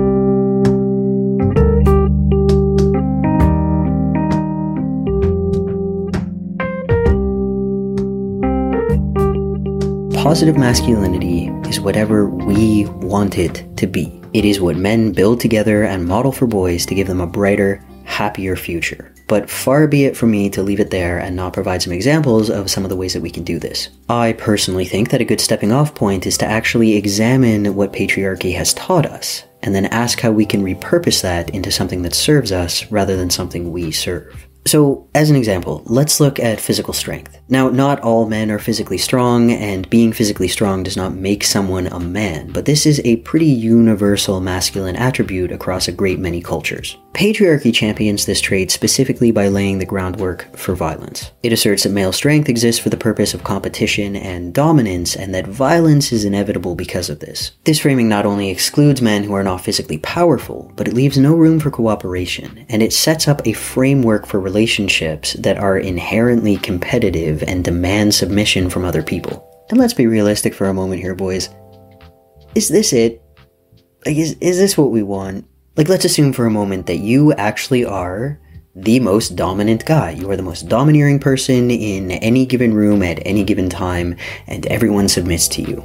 Positive masculinity is whatever we want it to be. It is what men build together and model for boys to give them a brighter, happier future. But far be it from me to leave it there and not provide some examples of some of the ways that we can do this. I personally think that a good stepping off point is to actually examine what patriarchy has taught us, and then ask how we can repurpose that into something that serves us rather than something we serve. So, as an example, let's look at physical strength. Now, not all men are physically strong, and being physically strong does not make someone a man, but this is a pretty universal masculine attribute across a great many cultures. Patriarchy champions this trait specifically by laying the groundwork for violence. It asserts that male strength exists for the purpose of competition and dominance, and that violence is inevitable because of this. This framing not only excludes men who are not physically powerful, but it leaves no room for cooperation, and it sets up a framework for relationships that are inherently competitive and demand submission from other people. And let's be realistic for a moment here, boys. Is this it? Like, is this what we want? Like, let's assume for a moment that you actually are the most dominant guy. You are the most domineering person in any given room at any given time, and everyone submits to you.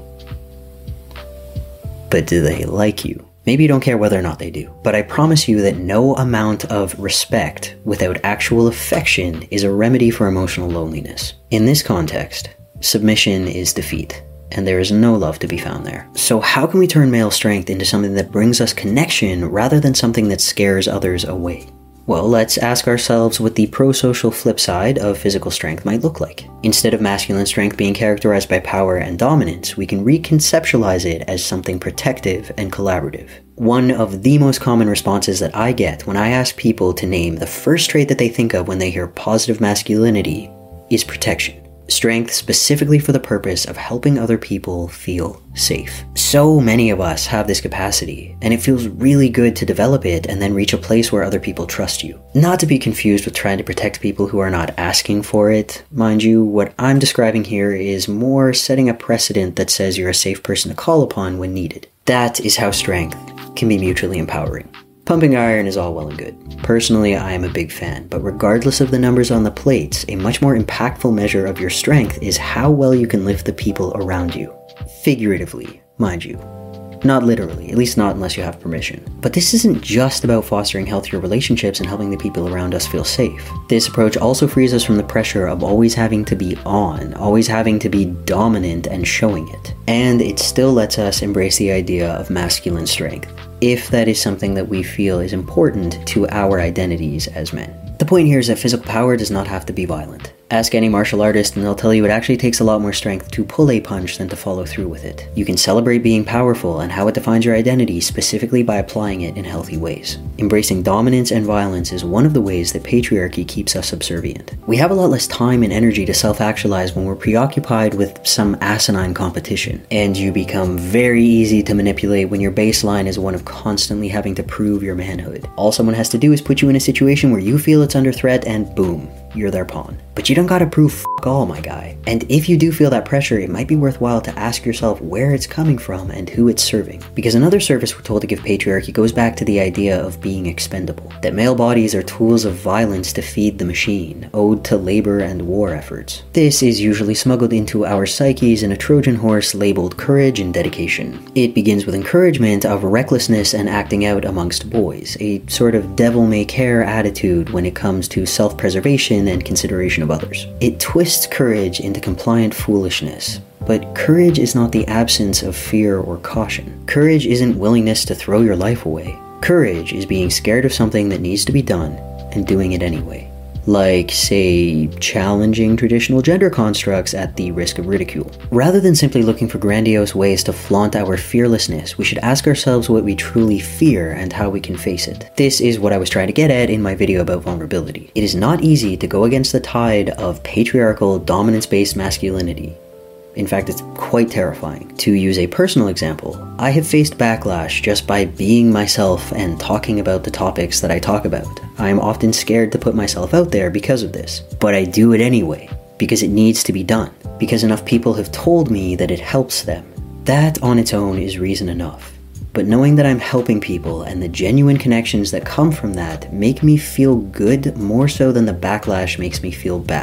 But do they like you? Maybe you don't care whether or not they do, but I promise you that no amount of respect without actual affection is a remedy for emotional loneliness. In this context, submission is defeat, and there is no love to be found there. So how can we turn male strength into something that brings us connection rather than something that scares others away? Well, let's ask ourselves what the pro-social flip side of physical strength might look like. Instead of masculine strength being characterized by power and dominance, we can reconceptualize it as something protective and collaborative. One of the most common responses that I get when I ask people to name the first trait that they think of when they hear positive masculinity is protection. Strength specifically for the purpose of helping other people feel safe. So many of us have this capacity, and it feels really good to develop it and then reach a place where other people trust you. Not to be confused with trying to protect people who are not asking for it. Mind you, what I'm describing here is more setting a precedent that says you're a safe person to call upon when needed. That is how strength can be mutually empowering. Pumping iron is all well and good. Personally, I am a big fan, but regardless of the numbers on the plates, a much more impactful measure of your strength is how well you can lift the people around you. Figuratively, mind you. Not literally, at least not unless you have permission. But this isn't just about fostering healthier relationships and helping the people around us feel safe. This approach also frees us from the pressure of always having to be on, always having to be dominant and showing it. And it still lets us embrace the idea of masculine strength, if that is something that we feel is important to our identities as men. The point here is that physical power does not have to be violent. Ask any martial artist and they'll tell you it actually takes a lot more strength to pull a punch than to follow through with it. You can celebrate being powerful and how it defines your identity specifically by applying it in healthy ways. Embracing dominance and violence is one of the ways that patriarchy keeps us subservient. We have a lot less time and energy to self-actualize when we're preoccupied with some asinine competition, and you become very easy to manipulate when your baseline is one of constantly having to prove your manhood. All someone has to do is put you in a situation where you feel it's under threat and boom, you're their pawn. But you don't gotta prove f*** all, my guy. And if you do feel that pressure, it might be worthwhile to ask yourself where it's coming from and who it's serving. Because another service we're told to give patriarchy goes back to the idea of being expendable. That male bodies are tools of violence to feed the machine, owed to labor and war efforts. This is usually smuggled into our psyches in a Trojan horse labeled courage and dedication. It begins with encouragement of recklessness and acting out amongst boys, a sort of devil-may-care attitude when it comes to self-preservation and consideration of others. It twists courage into compliant foolishness. But courage is not the absence of fear or caution. Courage isn't willingness to throw your life away. Courage is being scared of something that needs to be done and doing it anyway. Like, say, challenging traditional gender constructs at the risk of ridicule. Rather than simply looking for grandiose ways to flaunt our fearlessness, we should ask ourselves what we truly fear and how we can face it. This is what I was trying to get at in my video about vulnerability. It is not easy to go against the tide of patriarchal, dominance-based masculinity. In fact, it's quite terrifying. To use a personal example, I have faced backlash just by being myself and talking about the topics that I talk about. I am often scared to put myself out there because of this, but I do it anyway, because it needs to be done, because enough people have told me that it helps them. That on its own is reason enough. But knowing that I'm helping people and the genuine connections that come from that make me feel good more so than the backlash makes me feel bad.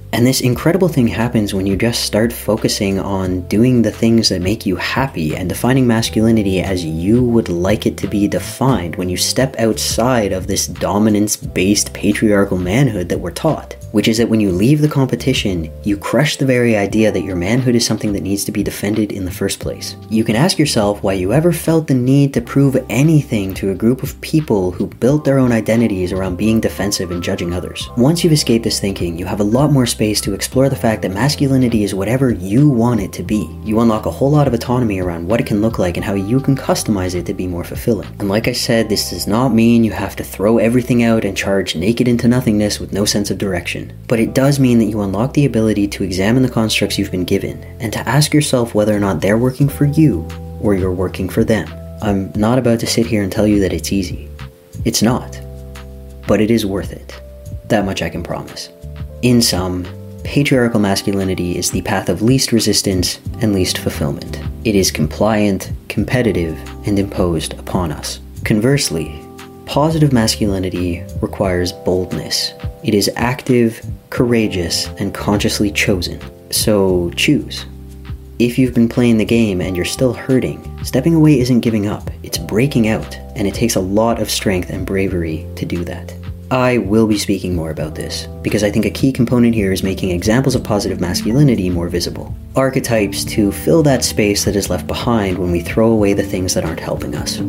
And this incredible thing happens when you just start focusing on doing the things that make you happy and defining masculinity as you would like it to be defined, when you step outside of this dominance-based patriarchal manhood that we're taught. Which is that when you leave the competition, you crush the very idea that your manhood is something that needs to be defended in the first place. You can ask yourself why you ever felt the need to prove anything to a group of people who built their own identities around being defensive and judging others. Once you've escaped this thinking, you have a lot more space to explore the fact that masculinity is whatever you want it to be. You unlock a whole lot of autonomy around what it can look like and how you can customize it to be more fulfilling. And like I said, this does not mean you have to throw everything out and charge naked into nothingness with no sense of direction. But it does mean that you unlock the ability to examine the constructs you've been given and to ask yourself whether or not they're working for you or you're working for them. I'm not about to sit here and tell you that it's easy. It's not. But it is worth it. That much I can promise. In sum, patriarchal masculinity is the path of least resistance and least fulfillment. It is compliant, competitive, and imposed upon us. Conversely, positive masculinity requires boldness. It is active, courageous, and consciously chosen. So choose. If you've been playing the game and you're still hurting, stepping away isn't giving up, it's breaking out, and it takes a lot of strength and bravery to do that. I will be speaking more about this, because I think a key component here is making examples of positive masculinity more visible. Archetypes to fill that space that is left behind when we throw away the things that aren't helping us.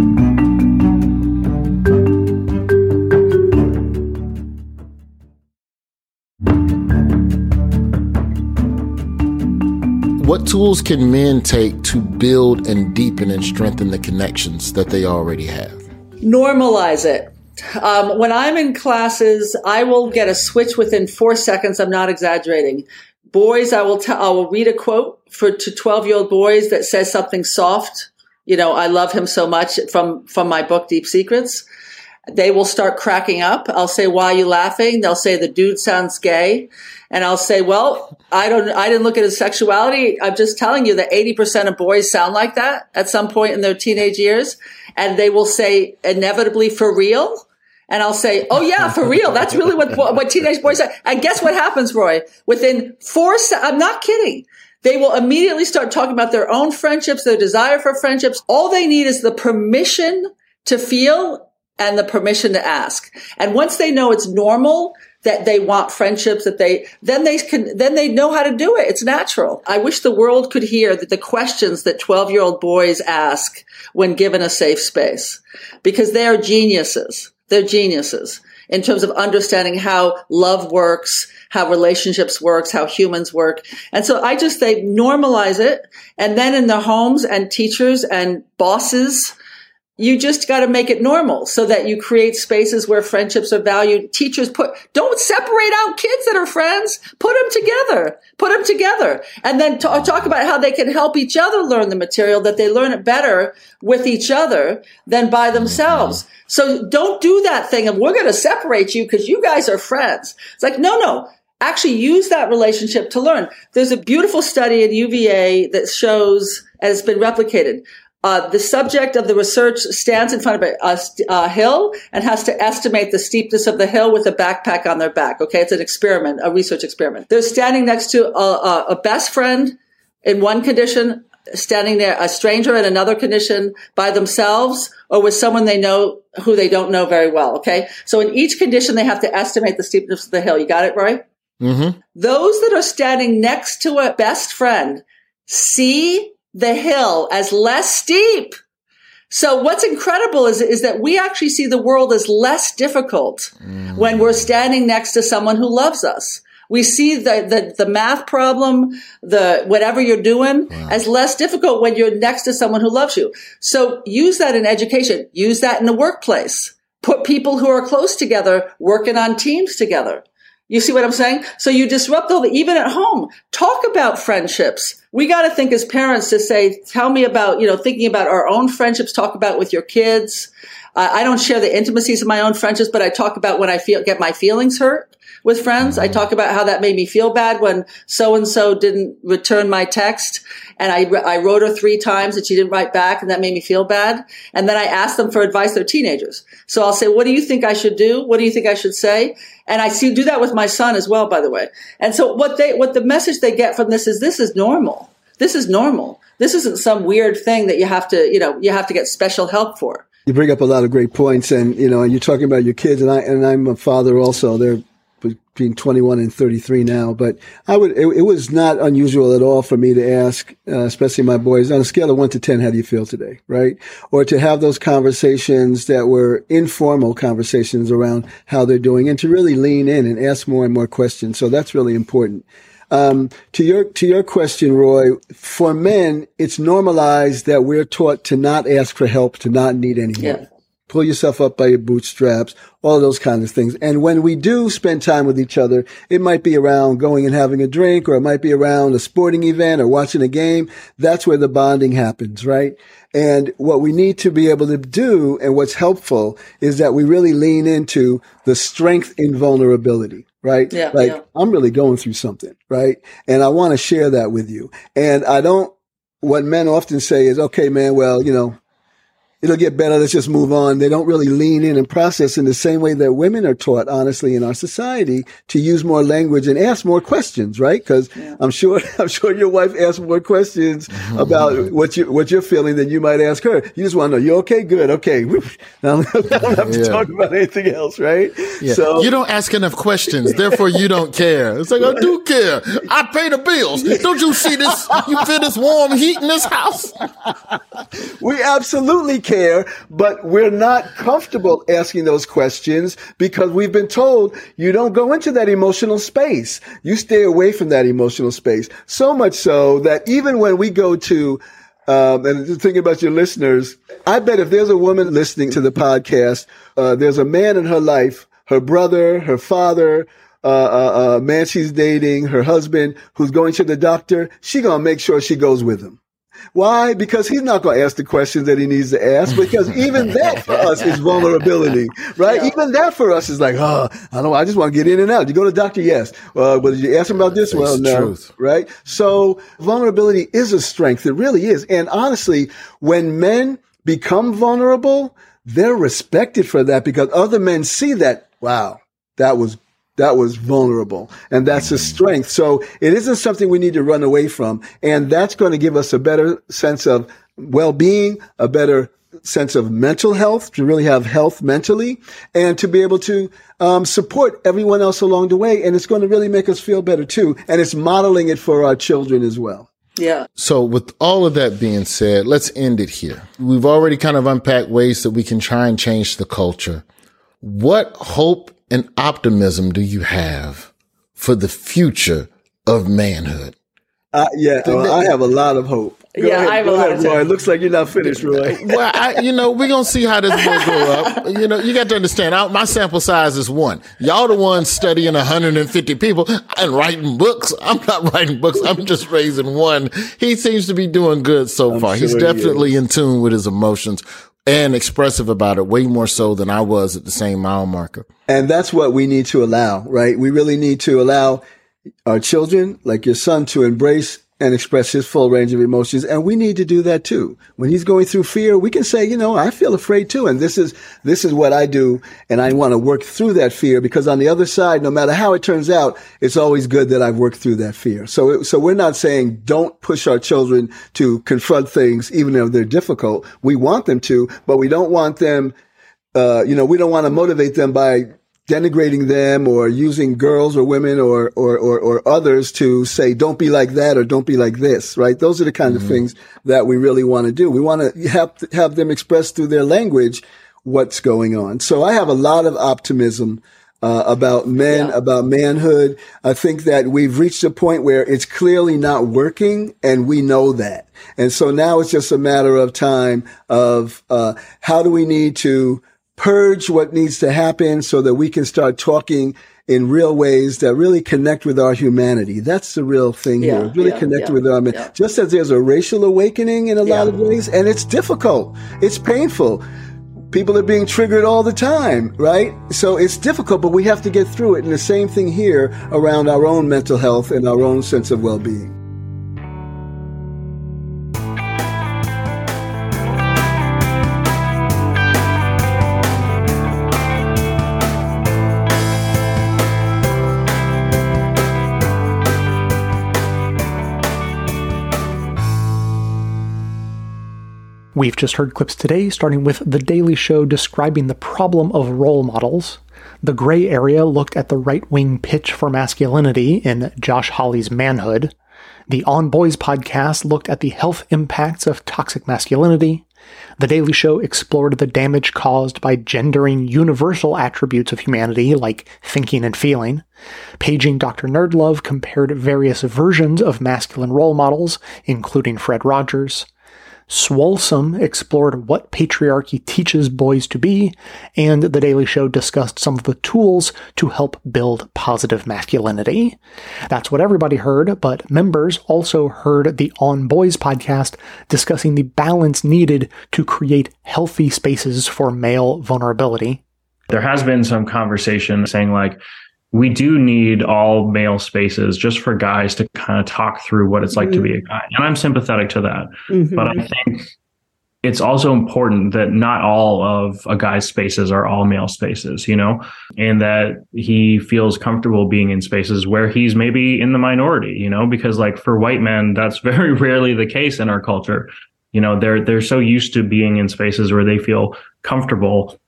What tools can men take to build and deepen and strengthen the connections that they already have? Normalize it. When I'm in classes, I will get a switch within 4 seconds. I'm not exaggerating. Boys, I will read a quote to 12-year-old boys that says something soft. You know, I love him so much from my book, Deep Secrets. They will start cracking up. I'll say, why are you laughing? They'll say, the dude sounds gay. And I'll say, well, I didn't look at his sexuality. I'm just telling you that 80% of boys sound like that at some point in their teenage years. And they will say, inevitably, for real. And I'll say, oh yeah, for real. That's really what teenage boys say. And guess what happens, Roy? Within I'm not kidding. They will immediately start talking about their own friendships, their desire for friendships. All they need is the permission to feel and the permission to ask. And once they know it's normal, that they want friendships, then they know how to do it. It's natural. I wish the world could hear that the questions that 12-year-old boys ask when given a safe space, because they are geniuses. They're geniuses in terms of understanding how love works, how relationships works, how humans work. And so I just say normalize it. And then in the homes and teachers and bosses, you just got to make it normal so that you create spaces where friendships are valued. Teachers don't separate out kids that are friends. Put them together. And then talk about how they can help each other learn the material, that they learn it better with each other than by themselves. So don't do that thing of, we're going to separate you because you guys are friends. It's like, no. Actually use that relationship to learn. There's a beautiful study at UVA that shows, and it's been replicated, the subject of the research stands in front of a hill and has to estimate the steepness of the hill with a backpack on their back. Okay, it's an experiment, a research experiment. They're standing next to a best friend in one condition, standing there, a stranger in another condition, by themselves, or with someone they know who they don't know very well. Okay, so in each condition, they have to estimate the steepness of the hill. You got it, Roy? Mm-hmm. Those that are standing next to a best friend see the hill as less steep. So what's incredible is that we actually see the world as less difficult when we're standing next to someone who loves us. We see the math problem, whatever you're doing, as less difficult when you're next to someone who loves you. So use that in education. Use that in the workplace. Put people who are close together working on teams together. You see what I'm saying? So you disrupt even at home. Talk about friendships. We got to think as parents to say, tell me about, thinking about our own friendships, talk about with your kids. I don't share the intimacies of my own friendships, but I talk about when I get my feelings hurt. with friends. I talk about how that made me feel bad when so-and-so didn't return my text. And I wrote her 3 times and she didn't write back, and that made me feel bad. And then I asked them for advice. They're teenagers. So I'll say, what do you think I should do? What do you think I should say? And I do that with my son as well, by the way. And so what the message they get from this is normal. This is normal. This isn't some weird thing that you have to get special help for. You bring up a lot of great points, and you're talking about your kids, and I'm a father also. They're between 21 and 33 now, but it was not unusual at all for me to ask, especially my boys, on a scale of 1 to 10, how do you feel today, right? Or to have those conversations that were informal conversations around how they're doing, and to really lean in and ask more and more questions. So that's really important. To your question, Roy, for men, it's normalized that we're taught to not ask for help, to not need any help. Yeah. Pull yourself up by your bootstraps, all of those kinds of things. And when we do spend time with each other, it might be around going and having a drink, or it might be around a sporting event or watching a game. That's where the bonding happens, right? And what we need to be able to do, and what's helpful, is that we really lean into the strength in vulnerability, right? Yeah, I'm really going through something, right? And I want to share that with you. And what men often say is, okay, man, well, it'll get better. Let's just move on. They don't really lean in and process in the same way that women are taught, honestly, in our society, to use more language and ask more questions, right? Because I'm sure your wife asks more questions about what you're feeling than you might ask her. You just want to know, you okay? Good. Okay. Now I don't have to talk about anything else, right? Yeah. So you don't ask enough questions, therefore you don't care. It's like, I do care. I pay the bills. Don't you see this? You feel this warm heat in this house? We absolutely care, but we're not comfortable asking those questions because we've been told you don't go into that emotional space. You stay away from that emotional space. So much so that even when we go to, and thinking about your listeners, I bet if there's a woman listening to the podcast, there's a man in her life, her brother, her father, man she's dating, her husband, who's going to the doctor, she gonna make sure she goes with him. Why? Because he's not going to ask the questions that he needs to ask, because even that for us is vulnerability, right? Yeah. Even that for us is like, I don't know, I just want to get in and out. You go to the doctor? Yes. But did you ask him about this? Well, no. Truth. Right? So vulnerability is a strength. It really is. And honestly, when men become vulnerable, they're respected for that because other men see that, wow, that was vulnerable, and that's a strength. So it isn't something we need to run away from. And that's going to give us a better sense of well-being, a better sense of mental health, to really have health mentally, and to be able to support everyone else along the way. And it's going to really make us feel better too. And it's modeling it for our children as well. Yeah. So with all of that being said, let's end it here. We've already kind of unpacked ways that we can try and change the culture. What hope and optimism do you have for the future of manhood? I have a lot of hope. Go ahead, Roy. It looks like you're not finished, Roy. Well, we're going to see how this boy grow up. You got to understand, my sample size is 1. Y'all the ones studying 150 people and writing books. I'm not writing books. I'm just raising 1. He seems to be doing good so far. He's definitely in tune with his emotions and expressive about it, way more so than I was at the same mile marker. And that's what we need to allow, right? We really need to allow our children, like your son, to embrace and express his full range of emotions. And we need to do that too. When he's going through fear, we can say, I feel afraid too. And this is what I do. And I want to work through that fear, because on the other side, no matter how it turns out, it's always good that I've worked through that fear. So we're not saying don't push our children to confront things, even if they're difficult. We want them to, but we don't want them, we don't want to motivate them by denigrating them or using girls or women or others to say, don't be like that or don't be like this, right? Those are the kinds of things that we really want to do. We want to have them express through their language what's going on. So I have a lot of optimism about men, about manhood. I think that we've reached a point where it's clearly not working, and we know that. And so now it's just a matter of time of how do we need to purge what needs to happen so that we can start talking in real ways that really connect with our humanity. That's the real thing here. Really connect with our men. Just as there's a racial awakening in a lot of ways, and it's difficult. It's painful. People are being triggered all the time, right? So it's difficult, but we have to get through it. And the same thing here around our own mental health and our own sense of well-being. We've just heard clips today, starting with The Daily Show describing the problem of role models. The Gray Area looked at the right-wing pitch for masculinity in Josh Hawley's Manhood. The On Boys podcast looked at the health impacts of toxic masculinity. The Daily Show explored the damage caused by gendering universal attributes of humanity like thinking and feeling. Paging Dr. Nerdlove compared various versions of masculine role models, including Fred Rogers. Swolesome explored what patriarchy teaches boys to be, and The Daily Show discussed some of the tools to help build positive masculinity. That's what everybody heard, but members also heard the On Boys podcast discussing the balance needed to create healthy spaces for male vulnerability. There has been some conversation saying like, we do need all male spaces just for guys to kind of talk through what it's like to be a guy. And I'm sympathetic to that. But I think it's also important that not all of a guy's spaces are all male spaces, you know, and that he feels comfortable being in spaces where he's maybe in the minority, you know, because like for white men, that's very rarely the case in our culture. You know, they're so used to being in spaces where they feel comfortable.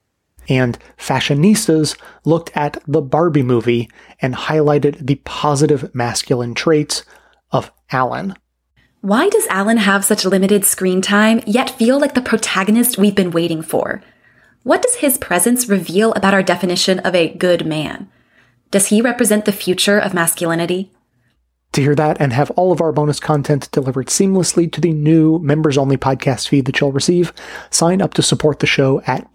And Fashionistas looked at the Barbie movie and highlighted the positive masculine traits of Alan. Why does Alan have such limited screen time, yet feel like the protagonist we've been waiting for? What does his presence reveal about our definition of a good man? Does he represent the future of masculinity? To hear that and have all of our bonus content delivered seamlessly to the new members-only podcast feed that you'll receive, sign up to support the show at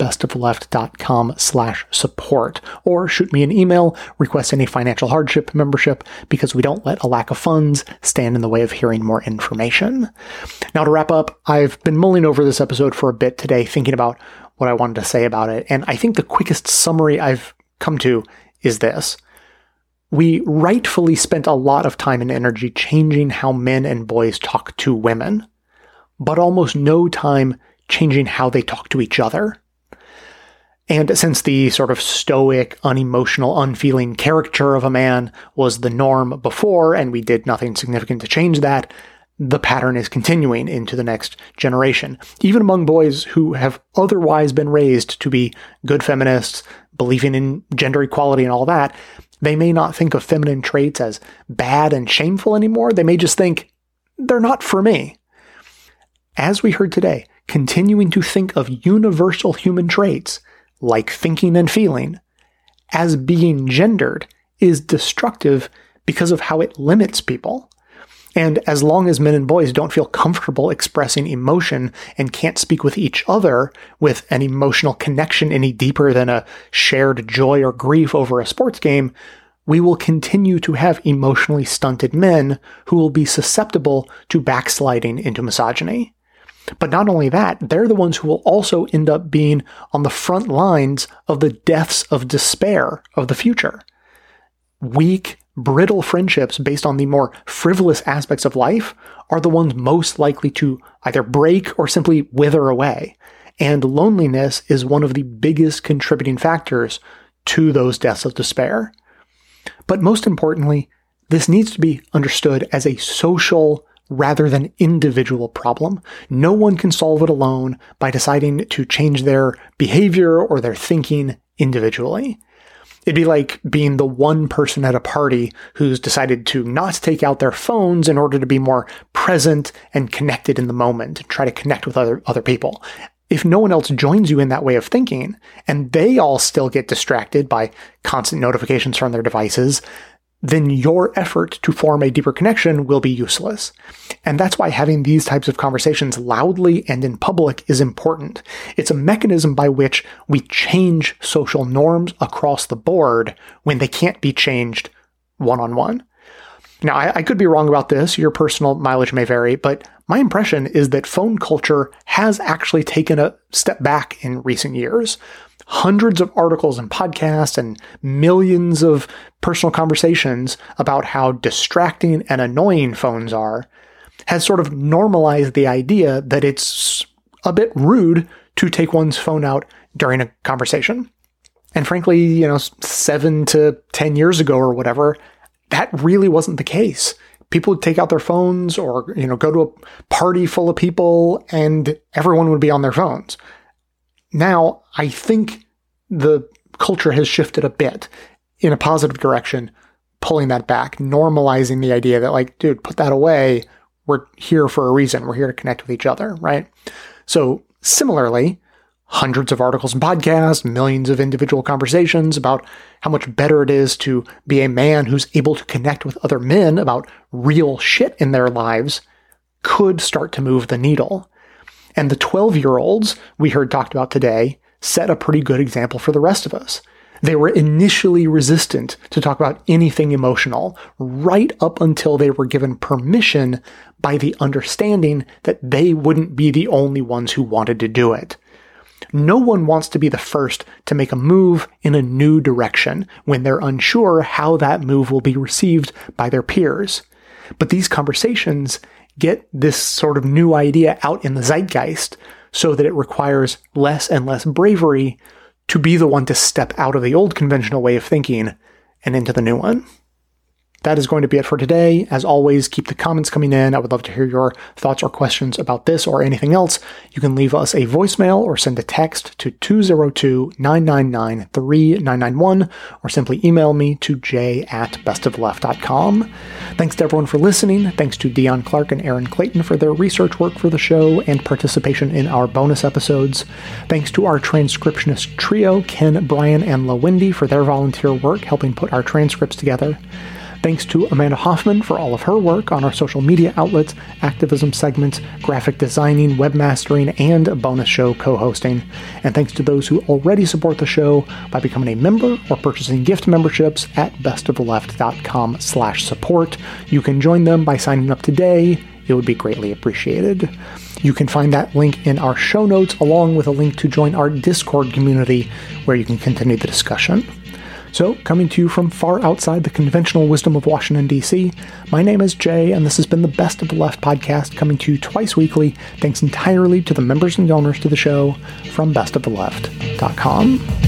bestoftheleft.com/support, or shoot me an email requesting a financial hardship membership, because we don't let a lack of funds stand in the way of hearing more information. Now, to wrap up, I've been mulling over this episode for a bit today, thinking about what I wanted to say about it, and I think the quickest summary I've come to is this. We rightfully spent a lot of time and energy changing how men and boys talk to women, but almost no time changing how they talk to each other. And since the sort of stoic, unemotional, unfeeling caricature of a man was the norm before, and we did nothing significant to change that, the pattern is continuing into the next generation. Even among boys who have otherwise been raised to be good feminists, believing in gender equality and all that, they may not think of feminine traits as bad and shameful anymore. They may just think, they're not for me. As we heard today, continuing to think of universal human traits, like thinking and feeling, as being gendered is destructive because of how it limits people. And as long as men and boys don't feel comfortable expressing emotion and can't speak with each other with an emotional connection any deeper than a shared joy or grief over a sports game, we will continue to have emotionally stunted men who will be susceptible to backsliding into misogyny. But not only that, they're the ones who will also end up being on the front lines of the deaths of despair of the future. Weak, brittle friendships based on the more frivolous aspects of life are the ones most likely to either break or simply wither away. And loneliness is one of the biggest contributing factors to those deaths of despair. But most importantly, this needs to be understood as a social rather than individual problem. No one can solve it alone by deciding to change their behavior or their thinking individually. It'd be like being the one person at a party who's decided to not take out their phones in order to be more present and connected in the moment, and try to connect with other people. If no one else joins you in that way of thinking, and they all still get distracted by constant notifications from their devices, then your effort to form a deeper connection will be useless. And that's why having these types of conversations loudly and in public is important. It's a mechanism by which we change social norms across the board when they can't be changed one-on-one. Now, I could be wrong about this. Your personal mileage may vary, but my impression is that phone culture has actually taken a step back in recent years. Hundreds of articles and podcasts and millions of personal conversations about how distracting and annoying phones are has sort of normalized the idea that it's a bit rude to take one's phone out during a conversation. And frankly, 7 to 10 years ago or whatever, that really wasn't the case. People would take out their phones or, go to a party full of people and everyone would be on their phones. Now, I think the culture has shifted a bit in a positive direction, pulling that back, normalizing the idea that, like, dude, put that away. We're here for a reason. We're here to connect with each other, right? So similarly, hundreds of articles and podcasts, millions of individual conversations about how much better it is to be a man who's able to connect with other men about real shit in their lives could start to move the needle. And the 12-year-olds we heard talked about today set a pretty good example for the rest of us. They were initially resistant to talk about anything emotional, right up until they were given permission by the understanding that they wouldn't be the only ones who wanted to do it. No one wants to be the first to make a move in a new direction when they're unsure how that move will be received by their peers. But these conversations get this sort of new idea out in the zeitgeist so that it requires less and less bravery to be the one to step out of the old conventional way of thinking and into the new one. That is going to be it for today. As always, keep the comments coming in. I would love to hear your thoughts or questions about this or anything else. You can leave us a voicemail or send a text to 202-999-3991 or simply email me to j@bestofleft.com. Thanks to everyone for listening. Thanks to Dion Clark and Aaron Clayton for their research work for the show and participation in our bonus episodes. Thanks to our transcriptionist trio, Ken, Brian, and LaWindy, for their volunteer work helping put our transcripts together. Thanks to Amanda Hoffman for all of her work on our social media outlets, activism segments, graphic designing, webmastering, and bonus show co-hosting. And thanks to those who already support the show by becoming a member or purchasing gift memberships at bestoftheleft.com/support. You can join them by signing up today. It would be greatly appreciated. You can find that link in our show notes, along with a link to join our Discord community, where you can continue the discussion. So, coming to you from far outside the conventional wisdom of Washington, D.C., my name is Jay, and this has been the Best of the Left podcast, coming to you twice weekly, thanks entirely to the members and donors to the show from bestoftheleft.com.